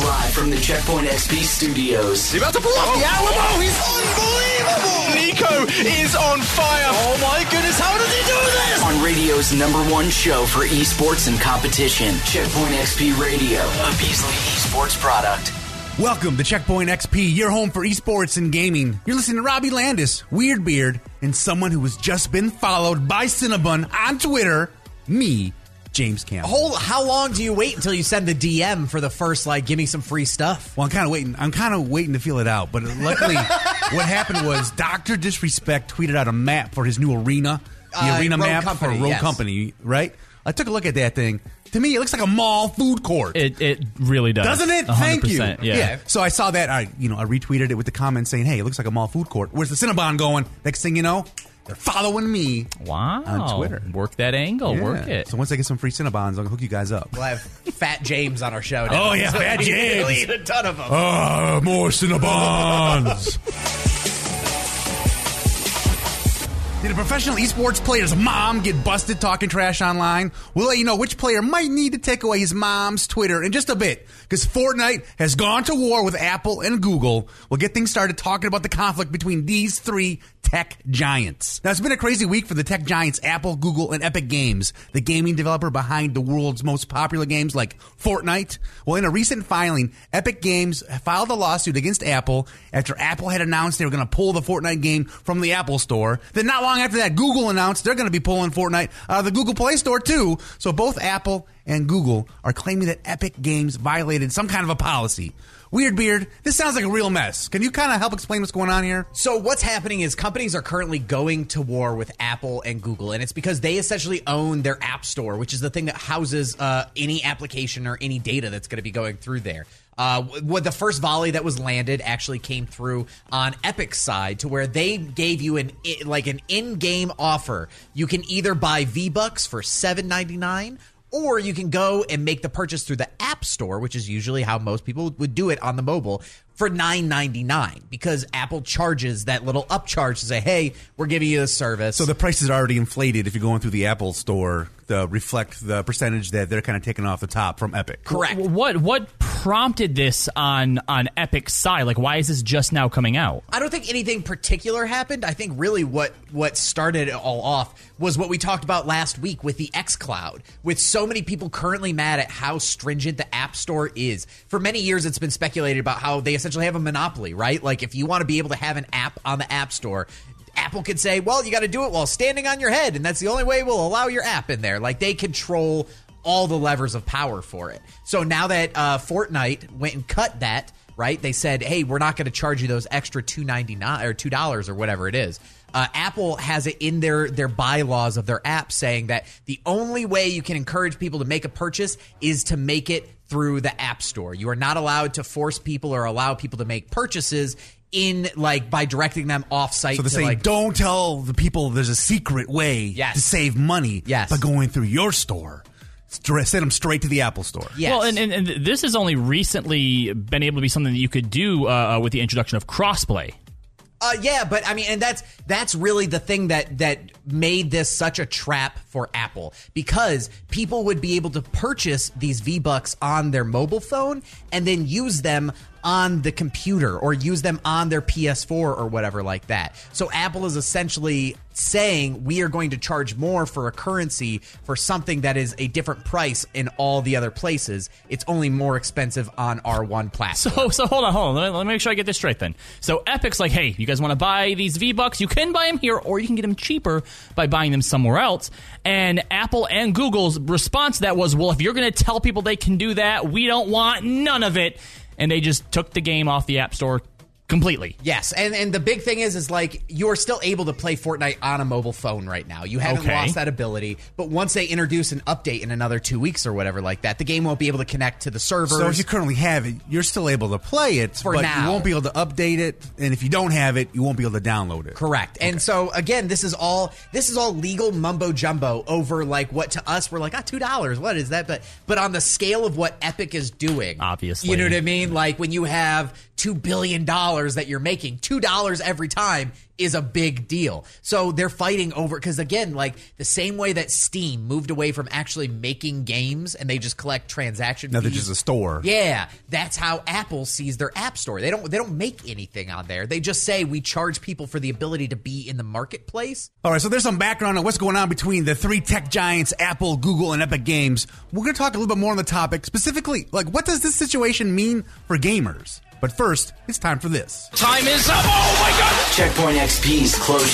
Live from the Checkpoint XP studios. He's about to pull off the Alamo. He's unbelievable. Nico is on fire. Oh my goodness, how does he do this? On radio's #1 show for esports and competition, Checkpoint XP Radio, a Beasley Esports product. Welcome to Checkpoint XP, your home for esports and gaming. You're listening to Robbie Landis, Weird Beard, and someone who has just been followed by Cinnabon on Twitter, me, James Campbell. How long do you wait until you send the DM for the first, give me some free stuff? Well, I'm kind of waiting to feel it out, but luckily what happened was Dr. Disrespect tweeted out a map for his new arena, the arena map for Rogue Company, right? I took a look at that thing. To me, it looks like a mall food court. It really does. Doesn't it? 100%, Thank you. Yeah. So I saw that. I retweeted it with the comment saying, hey, it looks like a mall food court. Where's the Cinnabon going? Next thing you know, they're following me on Twitter. Work that angle. Yeah. Work it. So once I get some free Cinnabons, I'll hook you guys up. We'll have Fat James on our show now. Oh, yeah, Fat James. We'll eat a ton of them. More Cinnabons. Did a professional esports player's mom get busted talking trash online? We'll let you know which player might need to take away his mom's Twitter in just a bit, because Fortnite has gone to war with Apple and Google. We'll get things started talking about the conflict between these three tech giants. Now, it's been a crazy week for the tech giants Apple, Google, and Epic Games, the gaming developer behind the world's most popular games like Fortnite. Well, in a recent filing, Epic Games filed a lawsuit against Apple after Apple had announced they were going to pull the Fortnite game from the Apple Store. Then not long after that, Google announced they're going to be pulling Fortnite out of the Google Play Store too. So both Apple and Google are claiming that Epic Games violated some kind of a policy. Weird Beard, this sounds like a real mess. Can you kind of help explain what's going on here? So what's happening is companies are currently going to war with Apple and Google, and it's because they essentially own their App Store, which is the thing that houses any application or any data that's going to be going through there. The first volley that was landed actually came through on Epic's side, to where they gave you an in-game offer. You can either buy V-Bucks for $7.99, or you can go and make the purchase through the App Store, which is usually how most people would do it on the mobile, for $9.99, because Apple charges that little upcharge to say, hey, we're giving you this service. So the prices are already inflated if you're going through the Apple Store to reflect the percentage that they're kind of taking off the top from Epic. Correct. What prompted this on Epic's side? Why is this just now coming out? I don't think anything particular happened. I think really what started it all off was what we talked about last week with the xCloud, with so many people currently mad at how stringent the App Store is. For many years, it's been speculated about how they essentially have a monopoly, right? If you want to be able to have an app on the App Store, Apple could say, well, you got to do it while standing on your head, and that's the only way we'll allow your app in there. They control all the levers of power for it. So now that Fortnite went and cut that, right, they said, hey, we're not going to charge you those extra $2.99 or $2 or whatever it is. Apple has it in their bylaws of their app saying that the only way you can encourage people to make a purchase is to make it through the App Store. You are not allowed to force people or allow people to make purchases by directing them off-site. So they're saying, don't tell the people there's a secret way to save money by going through your store. Send them straight to the Apple Store. Yes. Well, and this has only recently been able to be something that you could do with the introduction of crossplay. Yeah, but I mean, and that's really the thing that made this such a trap for Apple, because people would be able to purchase these V-Bucks on their mobile phone and then use them on the computer or use them on their PS4 or whatever like that. So Apple is essentially saying we are going to charge more for a currency for something that is a different price in all the other places. It's only more expensive on our one platform. So hold on. Let me make sure I get this straight then. So Epic's like, hey, you guys want to buy these V-Bucks? You can buy them here, or you can get them cheaper by buying them somewhere else. And Apple and Google's response to that was, well, if you're going to tell people they can do that, we don't want none of it. And they just took the game off the App Store completely. Yes, and the big thing is you're still able to play Fortnite on a mobile phone right now. You haven't lost that ability, but once they introduce an update in another 2 weeks or whatever like that, the game won't be able to connect to the servers. So if you currently have it, you're still able to play it, but you won't be able to update it, and if you don't have it, you won't be able to download it. Correct. Okay. And so again, this is all legal mumbo jumbo over what to us we're $2. What is that? But on the scale of what Epic is doing, obviously, you know what I mean? When you have $2 billion $2 that you're making. $2 every time is a big deal. So they're fighting over, because again, like the same way that Steam moved away from actually making games and they just collect transaction Now fees. they're just a store. Yeah, that's how Apple sees their app store. They don't make anything on there. They just say we charge people for the ability to be in the marketplace. All right, so there's some background on what's going on between the three tech giants, Apple, Google, and Epic Games. We're going to talk a little bit more on the topic, specifically, like, what does this situation mean for gamers? But first, it's time for this. Time is up. Oh, my God. Checkpoint XP's Close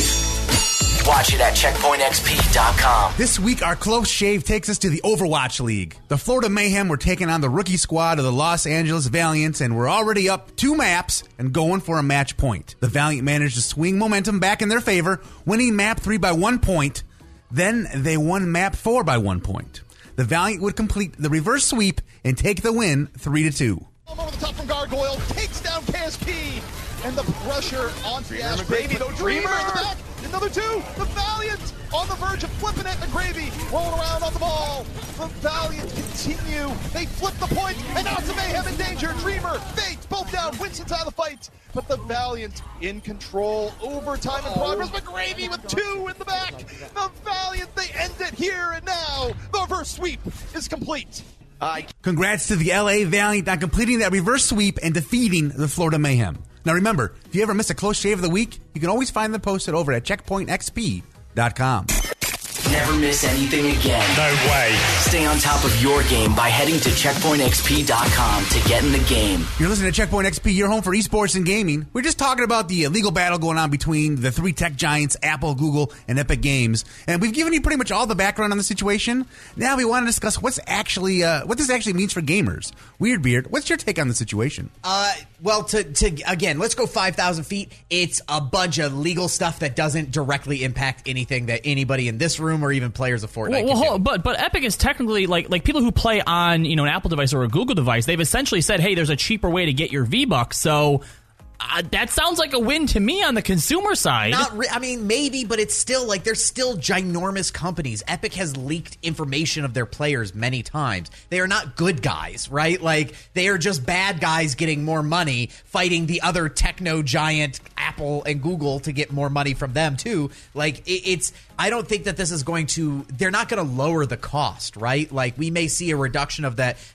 Shave. Watch it at checkpointxp.com. This week, our Close Shave takes us to the Overwatch League. The Florida Mayhem were taking on the rookie squad of the Los Angeles Valiants, and we're already up 2 maps and going for a match point. The Valiant managed to swing momentum back in their favor, winning map 3 by 1 point. Then they won map 4 by 1 point. The Valiant would complete the reverse sweep and take the win 3-2. Over the top from Gargoyle, takes down KSP, and the pressure onto the Ash Baby, though Dreamer in the back, another 2, the Valiant on the verge of flipping it, and Gravy rolling around on the ball. The Valiant continue, they flip the point, and now it's the Mayhem in danger. Dreamer, Fate, both down, Winston's out of the fight, but the Valiant in control, overtime in progress, but Gravy with 2 in the back. The Valiant, they end it here and now. The reverse sweep is complete. Congrats to the LA Valiant on completing that reverse sweep and defeating the Florida Mayhem. Now remember, if you ever miss a Close Shave of the week, you can always find them posted over at checkpointxp.com. Never miss anything again. No way. Stay on top of your game by heading to checkpointxp.com to get in the game. You're listening to Checkpoint XP, your home for esports and gaming. We're just talking about the legal battle going on between the three tech giants, Apple, Google, and Epic Games. And we've given you pretty much all the background on the situation. Now we want to discuss what this actually means for gamers. Weirdbeard, what's your take on the situation? Well, again, let's go 5,000 feet. It's a bunch of legal stuff that doesn't directly impact anything that anybody in this room or even players of Fortnite can do. But Epic is technically like people who play on an Apple device or a Google device. They've essentially said, hey, there's a cheaper way to get your V-Bucks. So that sounds like a win to me on the consumer side. I mean, maybe, but it's still like they're still ginormous companies. Epic has leaked information of their players many times. They are not good guys, right? Like they are just bad guys getting more money, fighting the other techno giant Apple and Google to get more money from them too. Like it's. I don't think that this is going to. They're not going to lower the cost, right? Like we may see a reduction of that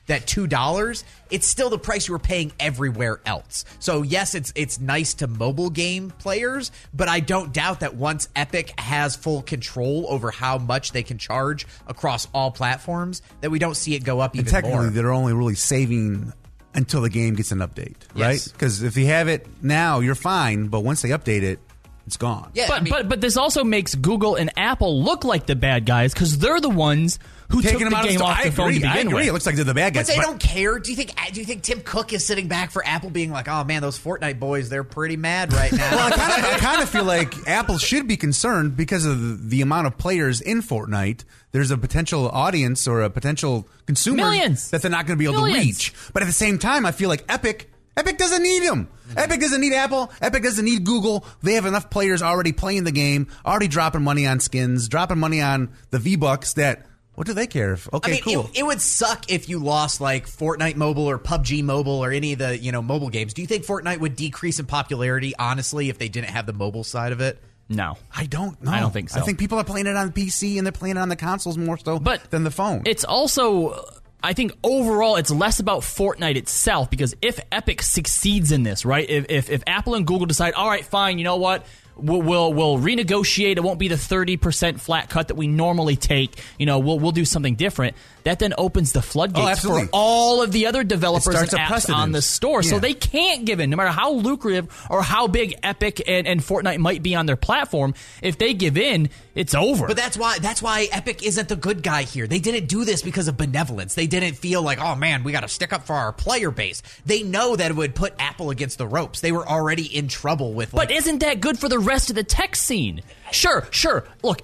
$2. It's still the price you were paying everywhere else. So yes, it's nice to mobile game players, but I don't doubt that once Epic has full control over how much they can charge across all platforms, that we don't see it go up even more. Technically, they're only really saving until the game gets an update, right? Yes. Because if you have it now, you're fine, but once they update it, it's gone. Yeah, but this also makes Google and Apple look like the bad guys because they're the ones who took the game off the phone to begin I agree. with. It looks like they're the bad guys. But they don't care. Do you think Tim Cook is sitting back for Apple being like, oh man, those Fortnite boys, they're pretty mad right now? Well, I kind of feel like Apple should be concerned because of the amount of players in Fortnite. There's a potential audience or a potential consumer Millions. that they're not going to be able to reach. But at the same time, I feel like Epic doesn't need them. Epic doesn't need Apple. Epic doesn't need Google. They have enough players already playing the game, already dropping money on skins, dropping money on the V-Bucks that, what do they care if? Okay, I mean, cool. It would suck if you lost like Fortnite Mobile or PUBG Mobile or any of the mobile games. Do you think Fortnite would decrease in popularity, honestly, if they didn't have the mobile side of it? No. I don't know. I don't think so. I think people are playing it on PC and they're playing it on the consoles more so than the phone. It's also, I think overall it's less about Fortnite itself because if Epic succeeds in this, right? If Apple and Google decide, all right, fine, you know what? We'll renegotiate. It won't be the 30% flat cut that we normally take. We'll do something different. That then opens the floodgates for all of the other developers and apps on the store. Yeah. So they can't give in, no matter how lucrative or how big Epic and Fortnite might be on their platform. If they give in, it's over. But that's why Epic isn't the good guy here. They didn't do this because of benevolence. They didn't feel like, oh man, we got to stick up for our player base. They know that it would put Apple against the ropes. They were already in trouble with. But isn't that good for the rest of the tech scene. Sure. Look,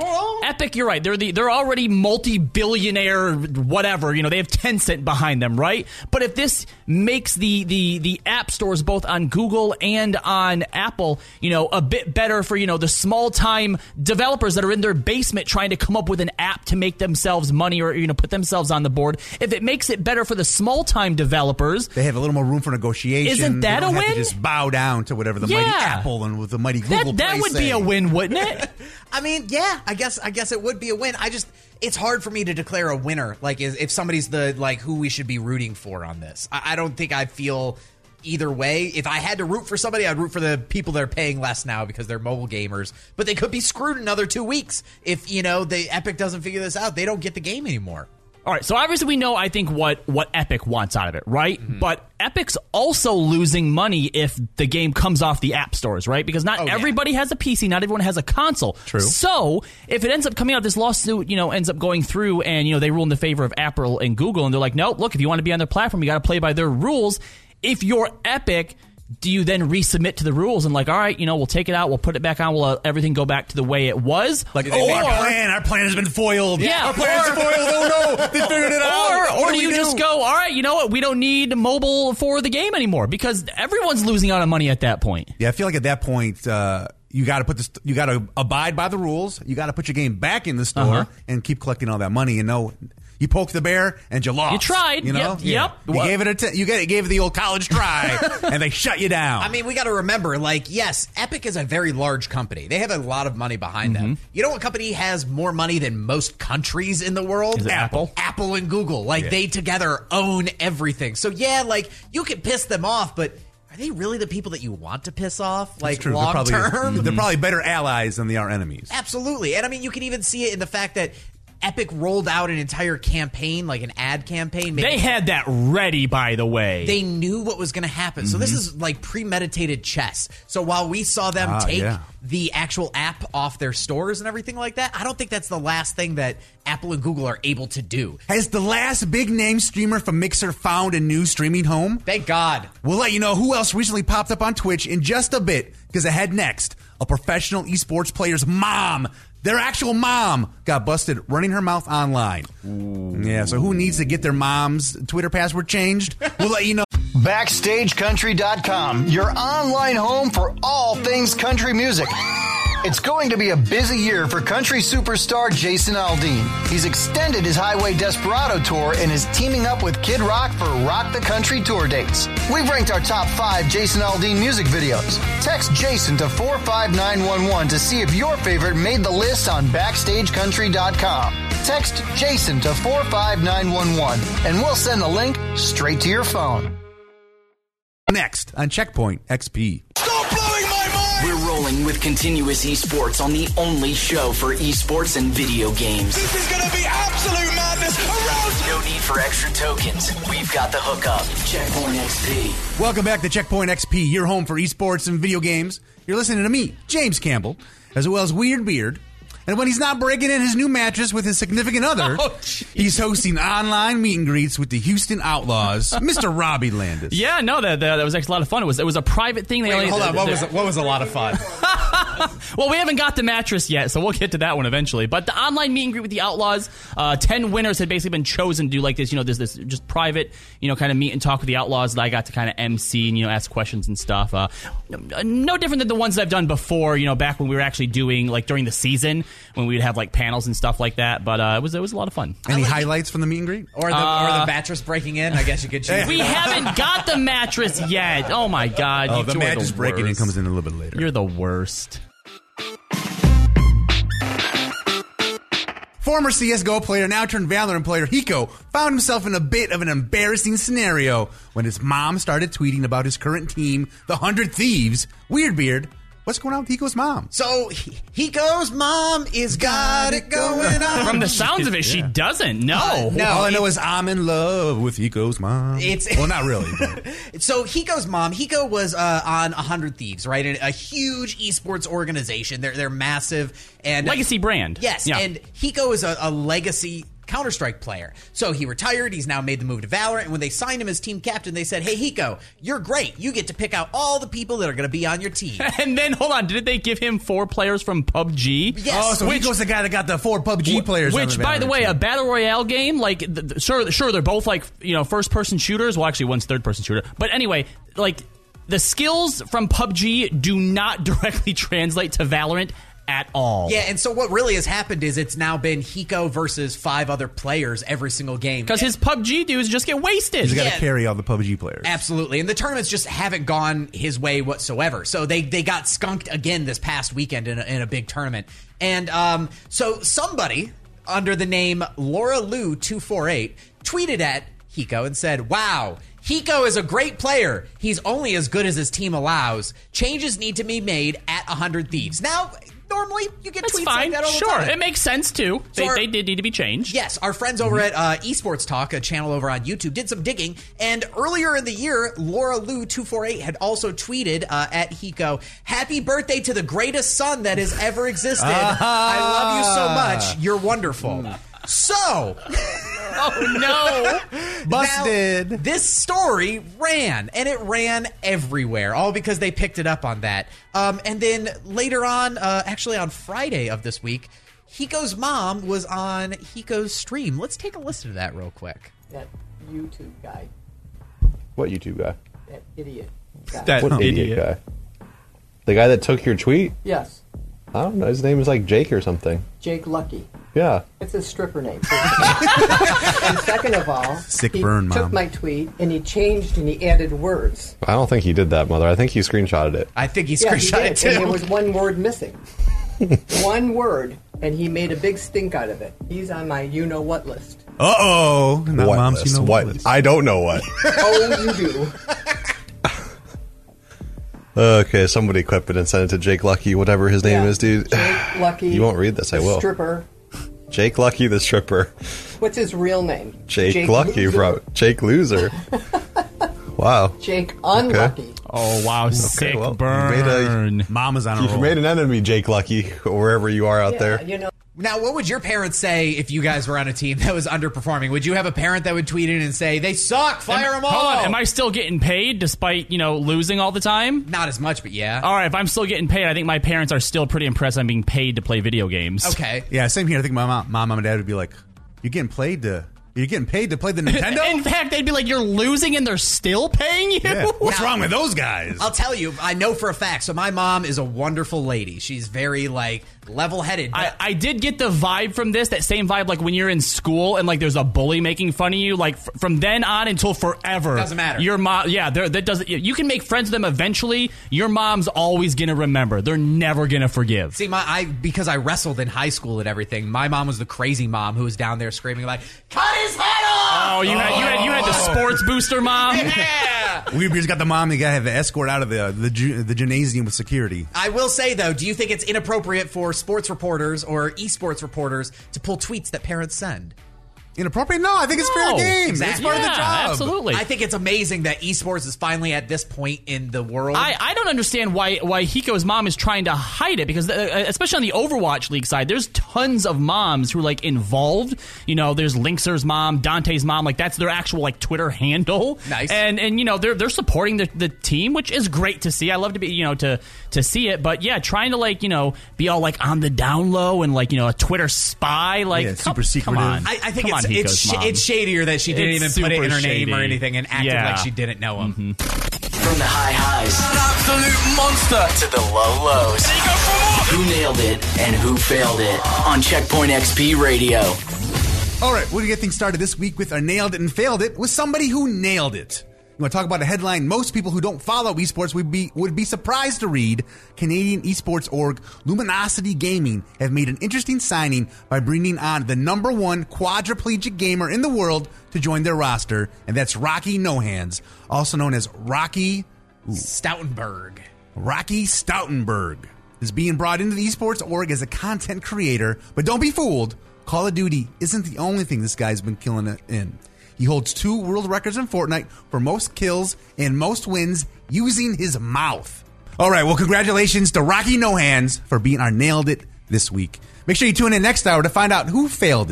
Epic, you're right. They're already multi-billionaire, whatever. They have Tencent behind them, right? But if this makes the app stores both on Google and on Apple, a bit better for, the small-time developers that are in their basement trying to come up with an app to make themselves money or, put themselves on the board. If it makes it better for the small-time developers, they have a little more room for negotiation. Isn't that a win? Have to just bow down to whatever the mighty Apple and with the mighty Google that would be a win, wouldn't it? I mean, yeah, I guess it would be a win. It's hard for me to declare a winner. Like, if somebody's who we should be rooting for on this. I don't think I feel either way. If I had to root for somebody, I'd root for the people that are paying less now because they're mobile gamers. But they could be screwed another 2 weeks if the Epic doesn't figure this out. They don't get the game anymore. All right, so obviously we know, I think, what Epic wants out of it, right? Mm-hmm. But Epic's also losing money if the game comes off the app stores, right? Because not everybody has a PC, not everyone has a console. True. So if it ends up coming out, this lawsuit, ends up going through and, they rule in the favor of Apple and Google, and they're like, nope, look, if you want to be on their platform, you got to play by their rules. If you're Epic, do you then resubmit to the rules and all right, we'll take it out, we'll put it back on, we'll everything go back to the way it was? Like, our plan has been foiled. Yeah, our plan's foiled. Oh no, they figured it out. Or do you just go, all right, you know what? We don't need mobile for the game anymore because everyone's losing out on money at that point. Yeah, I feel like at that point, you got to you got to abide by the rules. You got to put your game back in the store and keep collecting all that money. You poked the bear and you lost. You tried. Yep. You gave it you gave it the old college try, and they shut you down. I mean, we got to remember, yes, Epic is a very large company. They have a lot of money behind them. You know what company has more money than most countries in the world? Is it Apple? Apple and Google. They together own everything. So, you can piss them off, but are they really the people that you want to piss off? Long term? They're probably better allies than they are enemies. Absolutely. And I mean, you can even see it in the fact that Epic rolled out an entire campaign, like an ad campaign. They had that ready, by the way. They knew what was going to happen. So this is like premeditated chess. So while we saw them take the actual app off their stores and everything like that, I don't think that's the last thing that Apple and Google are able to do. Has the last big-name streamer from Mixer found a new streaming home? Thank God. We'll let you know who else recently popped up on Twitch in just a bit, because ahead next, a professional esports player's mom, their actual mom, got busted running her mouth online. Ooh. Yeah, so who needs to get their mom's Twitter password changed? We'll let you know. BackstageCountry.com, your online home for all things country music. It's going to be a busy year for country superstar Jason Aldean. He's extended his Highway Desperado tour and is teaming up with Kid Rock for Rock the Country tour dates. We've ranked our top 5 Jason Aldean music videos. Text Jason to 45911 to see if your favorite made the list on BackstageCountry.com. Text Jason to 45911 and we'll send the link straight to your phone. Next on Checkpoint XP. Stop blowing my mind! We're rolling with Continuous Esports on the only show for esports and video games. This is going to be absolute madness around. No need for extra tokens. We've got the hookup. Checkpoint XP. Welcome back to Checkpoint XP, your home for esports and video games. You're listening to me, James Campbell, as well as Weird Beard. And when he's not breaking in his new mattress with his significant other, he's hosting online meet and greets with the Houston Outlaws, Mr. Robbie Landis. Yeah, no, that was actually a lot of fun. It was a private thing. Hold on, what was a lot of fun? Well, we haven't got the mattress yet, so we'll get to that one eventually. But the online meet and greet with the Outlaws, 10 winners had basically been chosen to do like this, this just private, kind of meet and talk with the Outlaws that I got to kind of MC and, ask questions and stuff. No different than the ones that I've done before, back when we were actually doing, like, during the season, when we'd have, like, panels and stuff like that. But it was a lot of fun. Any highlights from the meet and greet? Or the mattress breaking in? I guess you could choose. We haven't got the mattress yet. Oh, my God. Oh, the mattress breaking in comes in a little bit later. You're the worst. Former CSGO player, now turned Valorant player, Hiko, found himself in a bit of an embarrassing scenario when his mom started tweeting about his current team, the 100 Thieves. Weird Beard, what's going on with Hiko's mom? So, Hiko's mom is got it going on. From the sounds of it, she doesn't. No. No. All I know is I'm in love with Hiko's mom. Well, not really. But. So, Hiko's mom, Hiko was on 100 Thieves, right? A huge esports organization. They're massive. And legacy brand. Yes. Yeah. And Hiko is a legacy Counter-Strike player. So he retired. He's now made the move to Valorant. And when they signed him as team captain, they said, hey, Hiko, you're great. You get to pick out all the people that are going to be on your team. And then, hold on, did they give him 4 players from PUBG? Yes. Oh, so Hiko's the guy that got the 4 PUBG players. Which, by the way, a battle royale game, like, sure, they're both like, first-person shooters. Well, actually, one's third-person shooter. But anyway, like, the skills from PUBG do not directly translate to Valorant at all. Yeah, and so what really has happened is it's now been Hiko versus 5 other players every single game. Because his PUBG dudes just get wasted. He's got to carry all the PUBG players. Absolutely. And the tournaments just haven't gone his way whatsoever. So they got skunked again this past weekend in a big tournament. And so somebody under the name Laura Lou 248 tweeted at Hiko and said, wow, Hiko is a great player. He's only as good as his team allows. Changes need to be made at 100 Thieves. Now, normally you get That's tweets fine. like that all the sure, time. it makes sense too. So They did need to be changed. Yes, our friends over at Esports Talk, a channel over on YouTube, did some digging. And earlier in the year, Laura Lou 248 had also tweeted at Hiko, "Happy birthday to the greatest son that has ever existed. I love you so much. You're wonderful." So, Oh no! Busted. Now, this story ran, and it ran everywhere, all because they picked it up on that. And then later on, actually on Friday of this week, Hiko's mom was on Hiko's stream. Let's take a listen to that real quick. That YouTube guy. What YouTube guy? That idiot guy. That What idiot guy? The guy that took your tweet? Yes. I don't know. His name is like Jake or something. Jake Lucky. Yeah. It's a stripper name. And second of all, Sick he burn, took Mom. my tweet and he changed and he added words. I don't think he did that, Mother. I think he screenshotted it. I think he Yeah, he screenshot it did. And there too. was one word missing. One word, and he made a big stink out of it. He's on my you-know-what list. Uh-oh. Not What Mom's, list? you know What? list. I don't know what. Oh, you do. Okay, somebody clip it and send it to Jake Lucky, whatever his name Yeah. is, dude. Jake Lucky. You won't read this, I the will. Stripper. Jake Lucky the stripper. What's his real name? Jake Lucky Loser. from Jake Loser. Wow. Jake Unlucky. Oh wow! Sick well, you burn. Mama's on a You've roll. made an enemy, Jake Lucky, wherever you are out Yeah, there. you know. Now, what would your parents say if you guys were on a team that was underperforming? Would you have a parent that would tweet in and say, they suck, fire them all? Hold on, am I still getting paid despite losing all the time? Not as much, but yeah. All right, if I'm still getting paid, I think my parents are still pretty impressed I'm being paid to play video games. Okay. Yeah, same here. I think my mom and dad would be like, You're getting paid to play the Nintendo? In fact, they'd be like, "You're losing, and they're still paying you." Yeah. What's Now- wrong with those guys? I'll tell you, I know for a fact. So my mom is a wonderful lady. She's very, level-headed. I did get the vibe from this, that same vibe, like when you're in school and there's a bully making fun of you, from then on until forever. Doesn't matter. Your mom, yeah, that doesn't. You can make friends with them eventually. Your mom's always gonna remember. They're never gonna forgive. See, because I wrestled in high school and everything, my mom was the crazy mom who was down there screaming cut his head off! Oh, you had the sports booster mom. Yeah! We just got the mom that got to have the escort out of the gymnasium with security. I will say, though, do you think it's inappropriate for sports reporters or esports reporters to pull tweets that parents send? Inappropriate? No, I think it's fair No, game. exactly. It's part of the Yeah, job. absolutely. I think it's amazing that esports is finally at this point in the world. I don't understand why Hiko's mom is trying to hide it, because especially on the Overwatch League side, there's tons of moms who are involved. There's Lynxer's mom, Dante's mom, that's their actual Twitter handle. Nice. And they're supporting the team, which is great to see. I love to be to see it, but yeah, trying to be all on the down low and a Twitter spy super come secretive. on. I think Come on, it's Hiko's mom. shadier that she didn't It's even put it super in her name or shady. anything and acted Yeah. like she didn't know him. From the high highs, an absolute monster, to the low lows. Who nailed it and who failed it on Checkpoint XP Radio. All right, we're going to get things started this week with our Nailed It and Failed It with somebody who nailed it. You want to talk about a headline most people who don't follow esports would be surprised to read. Canadian esports org Luminosity Gaming have made an interesting signing by bringing on the #1 quadriplegic gamer in the world to join their roster, and that's Rocky No Hands, also known as Rocky Stoutenberg. Rocky Stoutenberg is being brought into the esports org as a content creator, but don't be fooled. Call of Duty isn't the only thing this guy's been killing it in. He holds 2 world records in Fortnite for most kills and most wins using his mouth. All right, well, congratulations to Rocky No Hands for being our Nailed It this week. Make sure you tune in next hour to find out who failed it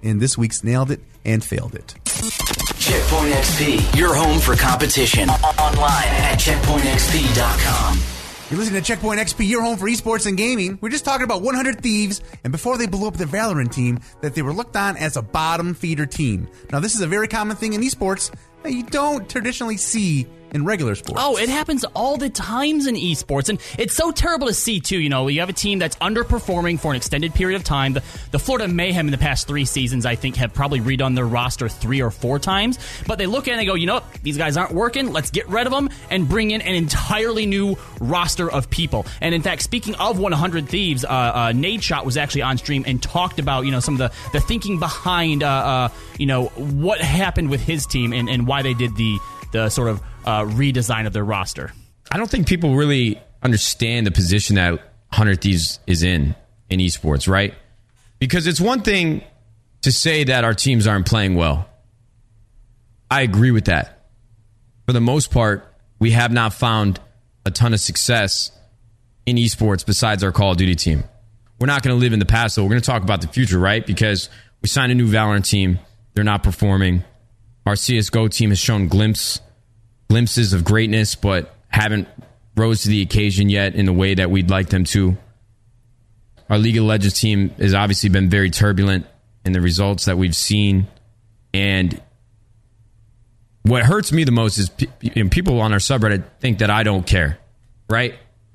in this week's Nailed It and Failed It. Checkpoint XP, your home for competition. Online at checkpointxp.com. You're listening to Checkpoint XP, your home for esports and gaming. We're just talking about 100 Thieves, and before they blew up the Valorant team, that they were looked on as a bottom feeder team. Now, this is a very common thing in esports that you don't traditionally see in regular sports. Oh, it happens all the times in esports, and it's so terrible to see, too. You know, you have a team that's underperforming for an extended period of time. The Florida Mayhem in the past 3 seasons, I think, have probably redone their roster 3 or 4 times, but they look at it and they go, you know what, these guys aren't working, let's get rid of them and bring in an entirely new roster of people. And in fact, speaking of 100 Thieves, Nadeshot was actually on stream and talked about, you know, some of the thinking behind, you know, what happened with his team and why they did the sort of redesign of their roster. I don't think people really understand the position that 100 Thieves is in esports, right? Because it's one thing to say that our teams aren't playing well. I agree with that. For the most part, we have not found a ton of success in esports besides our Call of Duty team. We're not going to live in the past, though. We're going to talk about the future, right? Because we signed a new Valorant team. They're not performing. Our CSGO team has shown glimpses of greatness, but haven't rose to the occasion yet in the way that we'd like them to. Our League of Legends team has obviously been very turbulent in the results that we've seen. And what hurts me the most is people on our subreddit think that I don't care, right?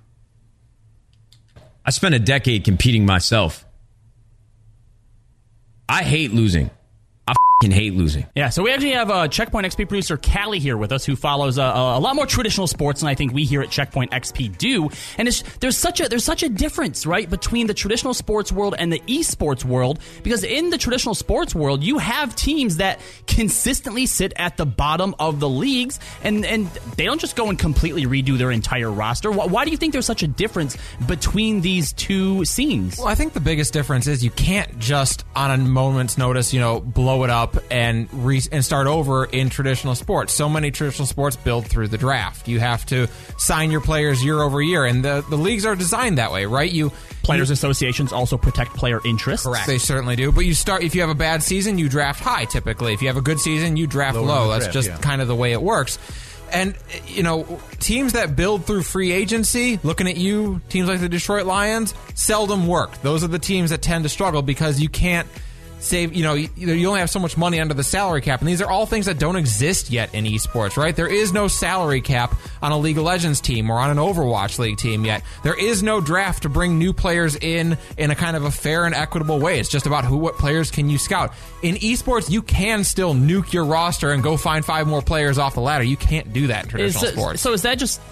I spent a decade competing myself. I hate losing. I hate losing. Yeah, so we actually have Checkpoint XP producer Callie here with us, who follows a lot more traditional sports than I think we here at Checkpoint XP do. And there's such a difference, right, between the traditional sports world and the esports world, because in the traditional sports world, you have teams that consistently sit at the bottom of the leagues, and they don't just go and completely redo their entire roster. Why do you think there's such a difference between these two scenes? Well, I think the biggest difference is you can't just, on a moment's notice, blow it up and start over in traditional sports. So many traditional sports build through the draft. You have to sign your players year over year, and the leagues are designed that way, right? Players' associations also protect player interests. Correct. They certainly do. But if you have a bad season, you draft high, typically. If you have a good season, you draft low. That's just kind of the way it works. And, teams that build through free agency, looking at you, teams like the Detroit Lions, seldom work. Those are the teams that tend to struggle because you can't save, you only have so much money under the salary cap. And these are all things that don't exist yet in esports, right? There is no salary cap on a League of Legends team or on an Overwatch League team yet. There is no draft to bring new players in a kind of a fair and equitable way. It's just about what players can you scout. In esports, you can still nuke your roster and go find 5 more players off the ladder. You can't do that in traditional sports. So is that just,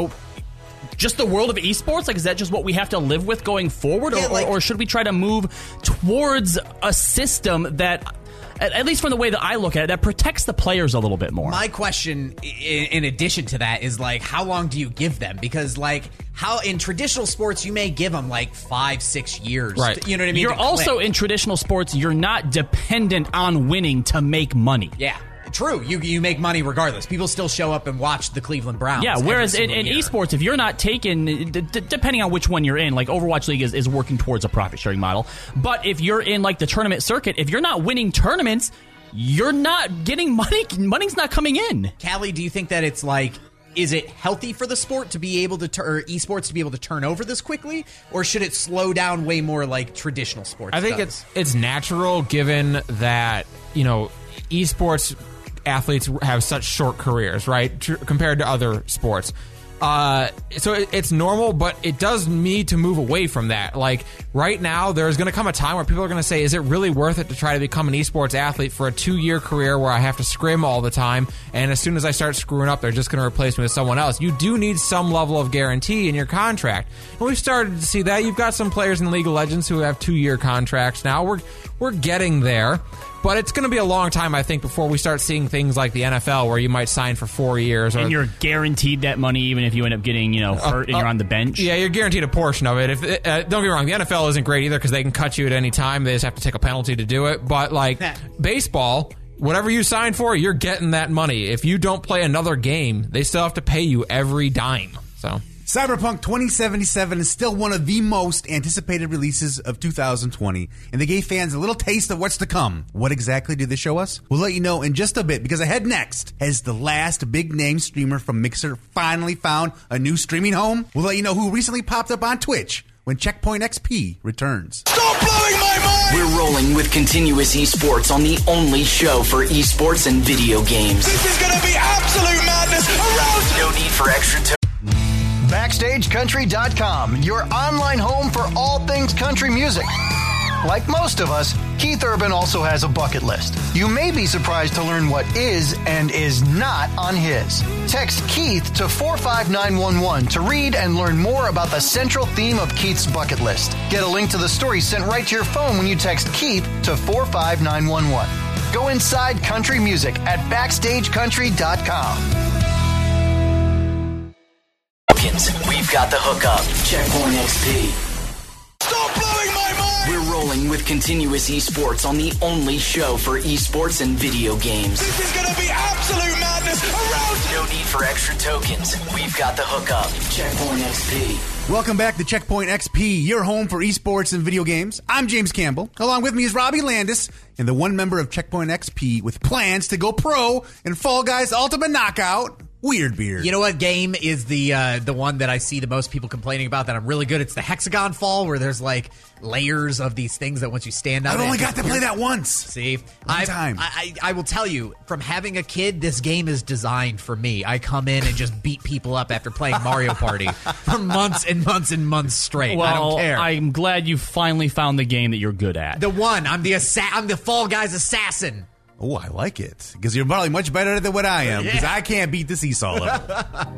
just the world of esports? Like, is that just what we have to live with going forward? Or should we try to move towards a system that, at least from the way that I look at it, that protects the players a little bit more? My question, in addition to that, is how long do you give them? Because how in traditional sports you may give them 5-6 years. Right. You know what I mean? You're also in traditional sports, you're not dependent on winning to make money. Yeah. True, you make money regardless. People still show up and watch the Cleveland Browns. Yeah, whereas in esports, if you're not taking, depending on which one you're in, Overwatch League is working towards a profit sharing model. But if you're in the tournament circuit, if you're not winning tournaments, you're not getting money. Money's not coming in. Callie, do you think that it's is it healthy for the sport to be able to, or esports to be able to turn over this quickly, or should it slow down way more like traditional sports? I think it's natural, given that esports athletes have such short careers, right, compared to other sports. So it's normal, but it does need to move away from that. Right now, there's going to come a time where people are going to say, is it really worth it to try to become an esports athlete for a 2-year career where I have to scrim all the time, and as soon as I start screwing up, they're just going to replace me with someone else? You do need some level of guarantee in your contract. And we've started to see that. You've got some players in League of Legends who have 2-year contracts now. We're getting there. But it's going to be a long time, I think, before we start seeing things like the NFL, where you might sign for 4 years. And you're guaranteed that money even if you end up getting, hurt and you're on the bench. Yeah, you're guaranteed a portion of it. Don't get me wrong, the NFL isn't great either because they can cut you at any time. They just have to take a penalty to do it. But, baseball, whatever you sign for, you're getting that money. If you don't play another game, they still have to pay you every dime. So Cyberpunk 2077 is still one of the most anticipated releases of 2020, and they gave fans a little taste of what's to come. What exactly did they show us? We'll let you know in just a bit, because ahead next, as the last big-name streamer from Mixer finally found a new streaming home, we'll let you know who recently popped up on Twitch when Checkpoint XP returns. Stop blowing my mind! We're rolling with continuous esports on the only show for esports and video games. This is gonna be absolute madness around. No need for extra BackstageCountry.com, your online home for all things country music. Like most of us, Keith Urban also has a bucket list. You may be surprised to learn what is and is not on his. Text Keith to 45911 to read and learn more about the central theme of Keith's bucket list. Get a link to the story sent right to your phone when you text Keith to 45911. Go inside country music at BackstageCountry.com. We've got the hookup. Checkpoint XP. Stop blowing my mind! We're rolling with continuous esports on the only show for esports and video games. This is gonna be absolute madness around. No need for extra tokens. We've got the hookup. Checkpoint XP. Welcome back to Checkpoint XP, your home for esports and video games. I'm James Campbell. Along with me is Robbie Landis, and the one member of Checkpoint XP with plans to go pro in Fall Guys Ultimate Knockout, Weird Beard. You know what game is the one that I see the most people complaining about that I'm really good? It's the Hexagon Fall, where there's like layers of these things that once you stand on I've only got to play that once. See? One time. I will tell you, from having a kid, this game is designed for me. I come in and just beat people up after playing Mario Party for months and months and months straight. Well, I don't care. I'm glad you finally found the game that you're good at. The one. I'm the Fall Guys assassin. Oh, I like it. Because you're probably much better than what I am. Because I can't beat the seesaw level.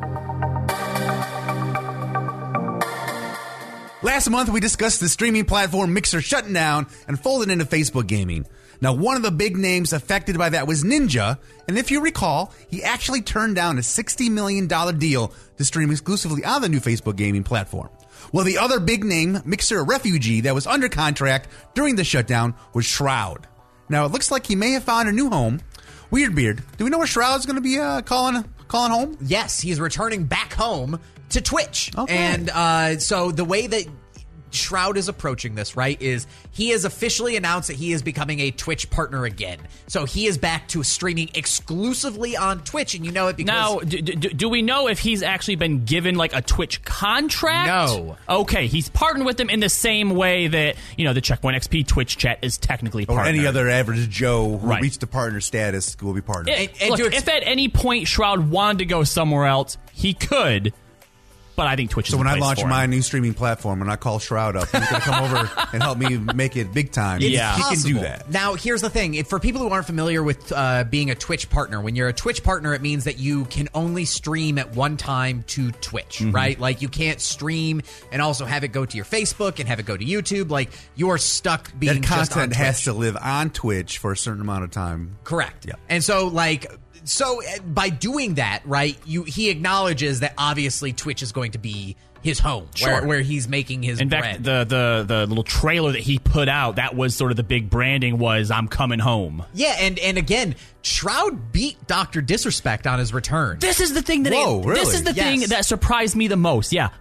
Last month, we discussed the streaming platform Mixer shutting down and folded into Facebook gaming. Now, one of the big names affected by that was Ninja. And if you recall, he actually turned down a $60 million deal to stream exclusively on the new Facebook gaming platform. Well, the other big name, Mixer refugee, that was under contract during the shutdown was Shroud. Now, it looks like he may have found a new home. Weird Beard, do we know where Shroud's going to be calling home? Yes, he's returning back home to Twitch. Okay. And so the way that Shroud is approaching this, right, is he has officially announced that he is becoming a Twitch partner again. So he is back to streaming exclusively on Twitch, and you know it because... Now, do we know if he's actually been given, like, a Twitch contract? No. Okay, he's partnered with them in the same way that, you know, the Checkpoint XP Twitch chat is technically partnered. Or any other average Joe who reached the partner status will be partnered. Look, if at any point Shroud wanted to go somewhere else, he could... But I think Twitch is so when the I place launch for my him. new streaming platform and I call Shroud up, he's going to come over and help me make it big time. Yeah, he can do that. Now, here's the thing. For people who aren't familiar with being a Twitch partner, when you're a Twitch partner, it means that you can only stream at one time to Twitch, right? Like, you can't stream and also have it go to your Facebook and have it go to YouTube. Like, you're stuck being that just on content Twitch. has to live on Twitch for a certain amount of time. Correct. Yeah. And so, like... So by doing that, right, he acknowledges that obviously Twitch is going to be his home, where he's making his In bread. fact, the little trailer that he put out, that was sort of the big branding was, I'm coming home. Yeah, and again, Shroud beat Dr. Disrespect on his return. This is the thing that this is the thing that surprised me the most. Yeah,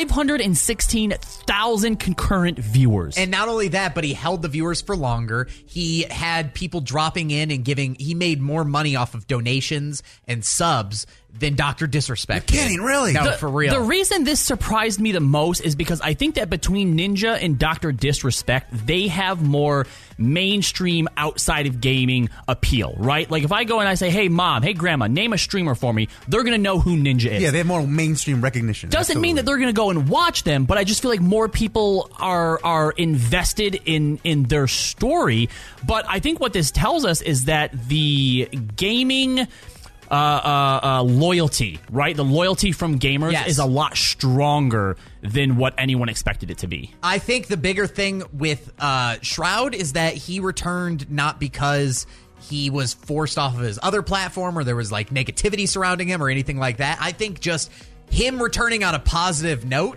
516,000 concurrent viewers. And not only that, but he held the viewers for longer. He had people dropping in and giving. He made more money off of donations and subs than Dr. Disrespect. You're kidding, really? No, for real. The reason this surprised me the most is because I think that between Ninja and Dr. Disrespect, they have more mainstream outside of gaming appeal, right? Like if I go and I say, hey mom, hey grandma, name a streamer for me, they're going to know who Ninja is. Yeah, they have more mainstream recognition. Doesn't mean that they're going to go and watch them, but I just feel like more people are invested in their story. But I think what this tells us is that the gaming loyalty, right? The loyalty from gamers is a lot stronger than what anyone expected it to be. I think the bigger thing with Shroud is that he returned not because he was forced off of his other platform or there was like negativity surrounding him or anything like that. I think just him returning on a positive note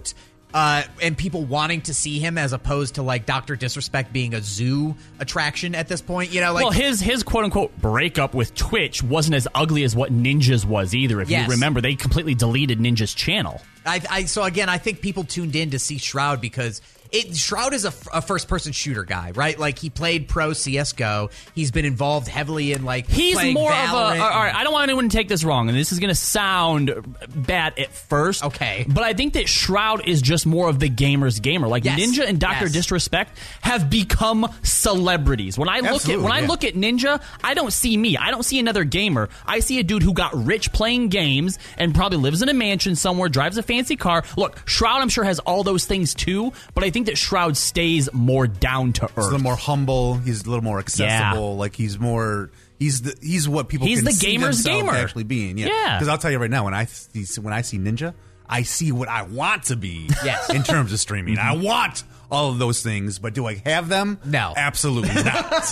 and people wanting to see him as opposed to like Dr. Disrespect being a zoo attraction at this point. You know, like, well, his quote unquote breakup with Twitch wasn't as ugly as what Ninja's was either. If you remember, they completely deleted Ninja's channel. So again, I think people tuned in to see Shroud because Shroud is a first-person shooter guy, right? Like, he played pro CSGO. He's been involved heavily in, like, he's playing more Valorant. of a... All right, I don't want anyone to take this wrong, and this is going to sound bad at first. Okay. But I think that Shroud is just more of the gamer's gamer. Like, Ninja and Dr. Disrespect have become celebrities. When I look at Ninja, I don't see me. I don't see another gamer. I see a dude who got rich playing games and probably lives in a mansion somewhere, drives a fancy car. Look, Shroud, I'm sure, has all those things, too, but I think that Shroud stays more down to earth. He's a little more humble. He's a little more accessible. Like, he's more. He's what people. He's can the see gamer's gamer actually being. Yeah. Because I'll tell you right now, when I see Ninja, I see what I want to be. Yes. In terms of streaming, I want all of those things, but do I have them? No, absolutely not.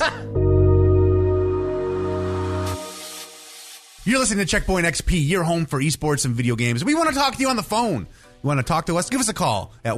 You're listening to Checkpoint XP, your home for esports and video games. We want to talk to you on the phone. You want to talk to us? Give us a call at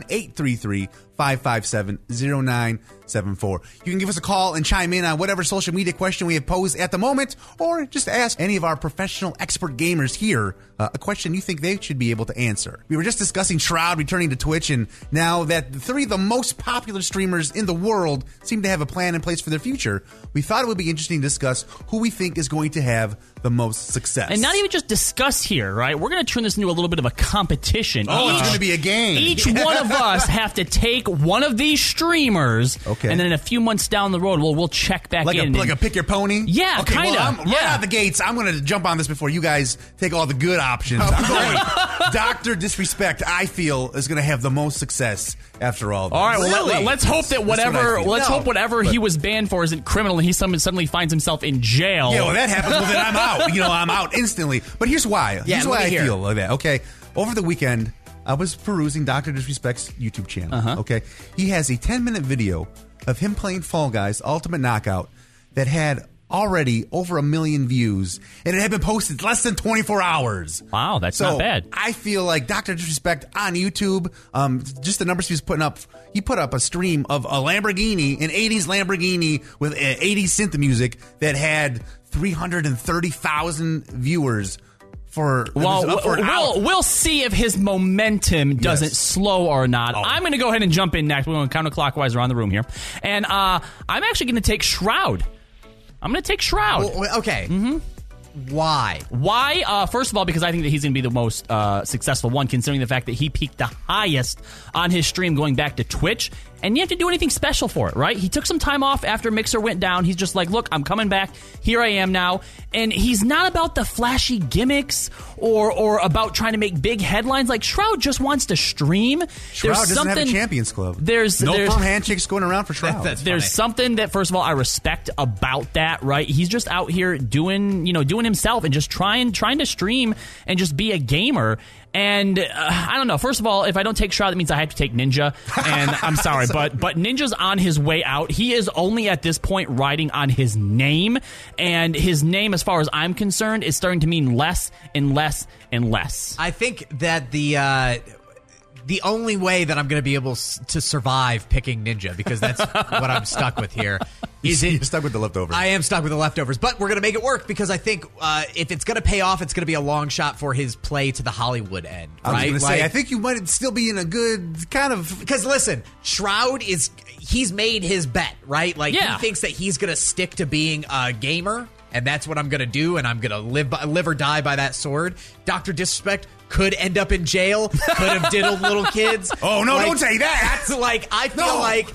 1-833-557-0974. You can give us a call and chime in on whatever social media question we have posed at the moment, or just ask any of our professional expert gamers here a question you think they should be able to answer. We were just discussing Shroud returning to Twitch, and now that three of the most popular streamers in the world seem to have a plan in place for their future, we thought it would be interesting to discuss who we think is going to have the most success. And not even just discuss here, right? We're going to turn this into a little bit of a competition. Oh, it's going to be a game. Each one of us have to take one of these streamers, and then in a few months down the road, we'll check back in. Like a pick your pony? Yeah, okay, kind of. Right out the gates, I'm going to jump on this before you guys take all the good options. I'm going Dr. Disrespect, I feel, is going to have the most success after all this. All right, well, let's hope that whatever he was banned for isn't criminal and he suddenly finds himself in jail. Yeah, well, that happens, well, then I'm out. I'm out instantly. But here's why. Here's why I feel like that. Okay, over the weekend, I was perusing Dr. Disrespect's YouTube channel. Okay, he has a 10-minute video of him playing Fall Guys Ultimate Knockout that had already over 1 million views, and it had been posted less than 24 hours. Wow, that's not bad. I feel like Dr. Disrespect on YouTube, just the numbers he was putting up, he put up a stream of a Lamborghini, an 80s Lamborghini with 80s synth music that had 330,000 viewers. We'll see if his momentum doesn't slow or not. I'm going to go ahead and jump in next. We're going counterclockwise around the room here. And I'm actually going to take Shroud. I'm going to take Shroud. Well, okay. Why? First of all, because I think that he's going to be the most successful one, considering the fact that he peaked the highest on his stream going back to Twitch. And you have to do anything special for it, right? He took some time off after Mixer went down. He's just like, look, I'm coming back. Here I am now. And he's not about the flashy gimmicks or about trying to make big headlines. Like, Shroud just wants to stream. Shroud doesn't have a Champions Club. There's no firm handshakes going around for Shroud. There's something that, first of all, I respect about that, right? He's just out here doing himself and just trying to stream and just be a gamer. And I don't know. First of all, if I don't take Shroud, that means I have to take Ninja. And I'm sorry, but Ninja's on his way out. He is only at this point riding on his name. And his name, as far as I'm concerned, is starting to mean less and less and less. I think that the only way that I'm going to be able to survive picking Ninja, because that's what I'm stuck with here. You're stuck with the leftovers. I am stuck with the leftovers, but we're going to make it work because I think if it's going to pay off, it's going to be a long shot for his play to the Hollywood end. Right? I was going to say, I think you might still be in a good kind of... Because listen, Shroud he's made his bet, right? Like, he thinks that he's going to stick to being a gamer, and that's what I'm going to do, and I'm going to live or die by that sword. Dr. Disrespect could end up in jail, could have diddled little kids. Oh, no, don't say that. That's like, I feel like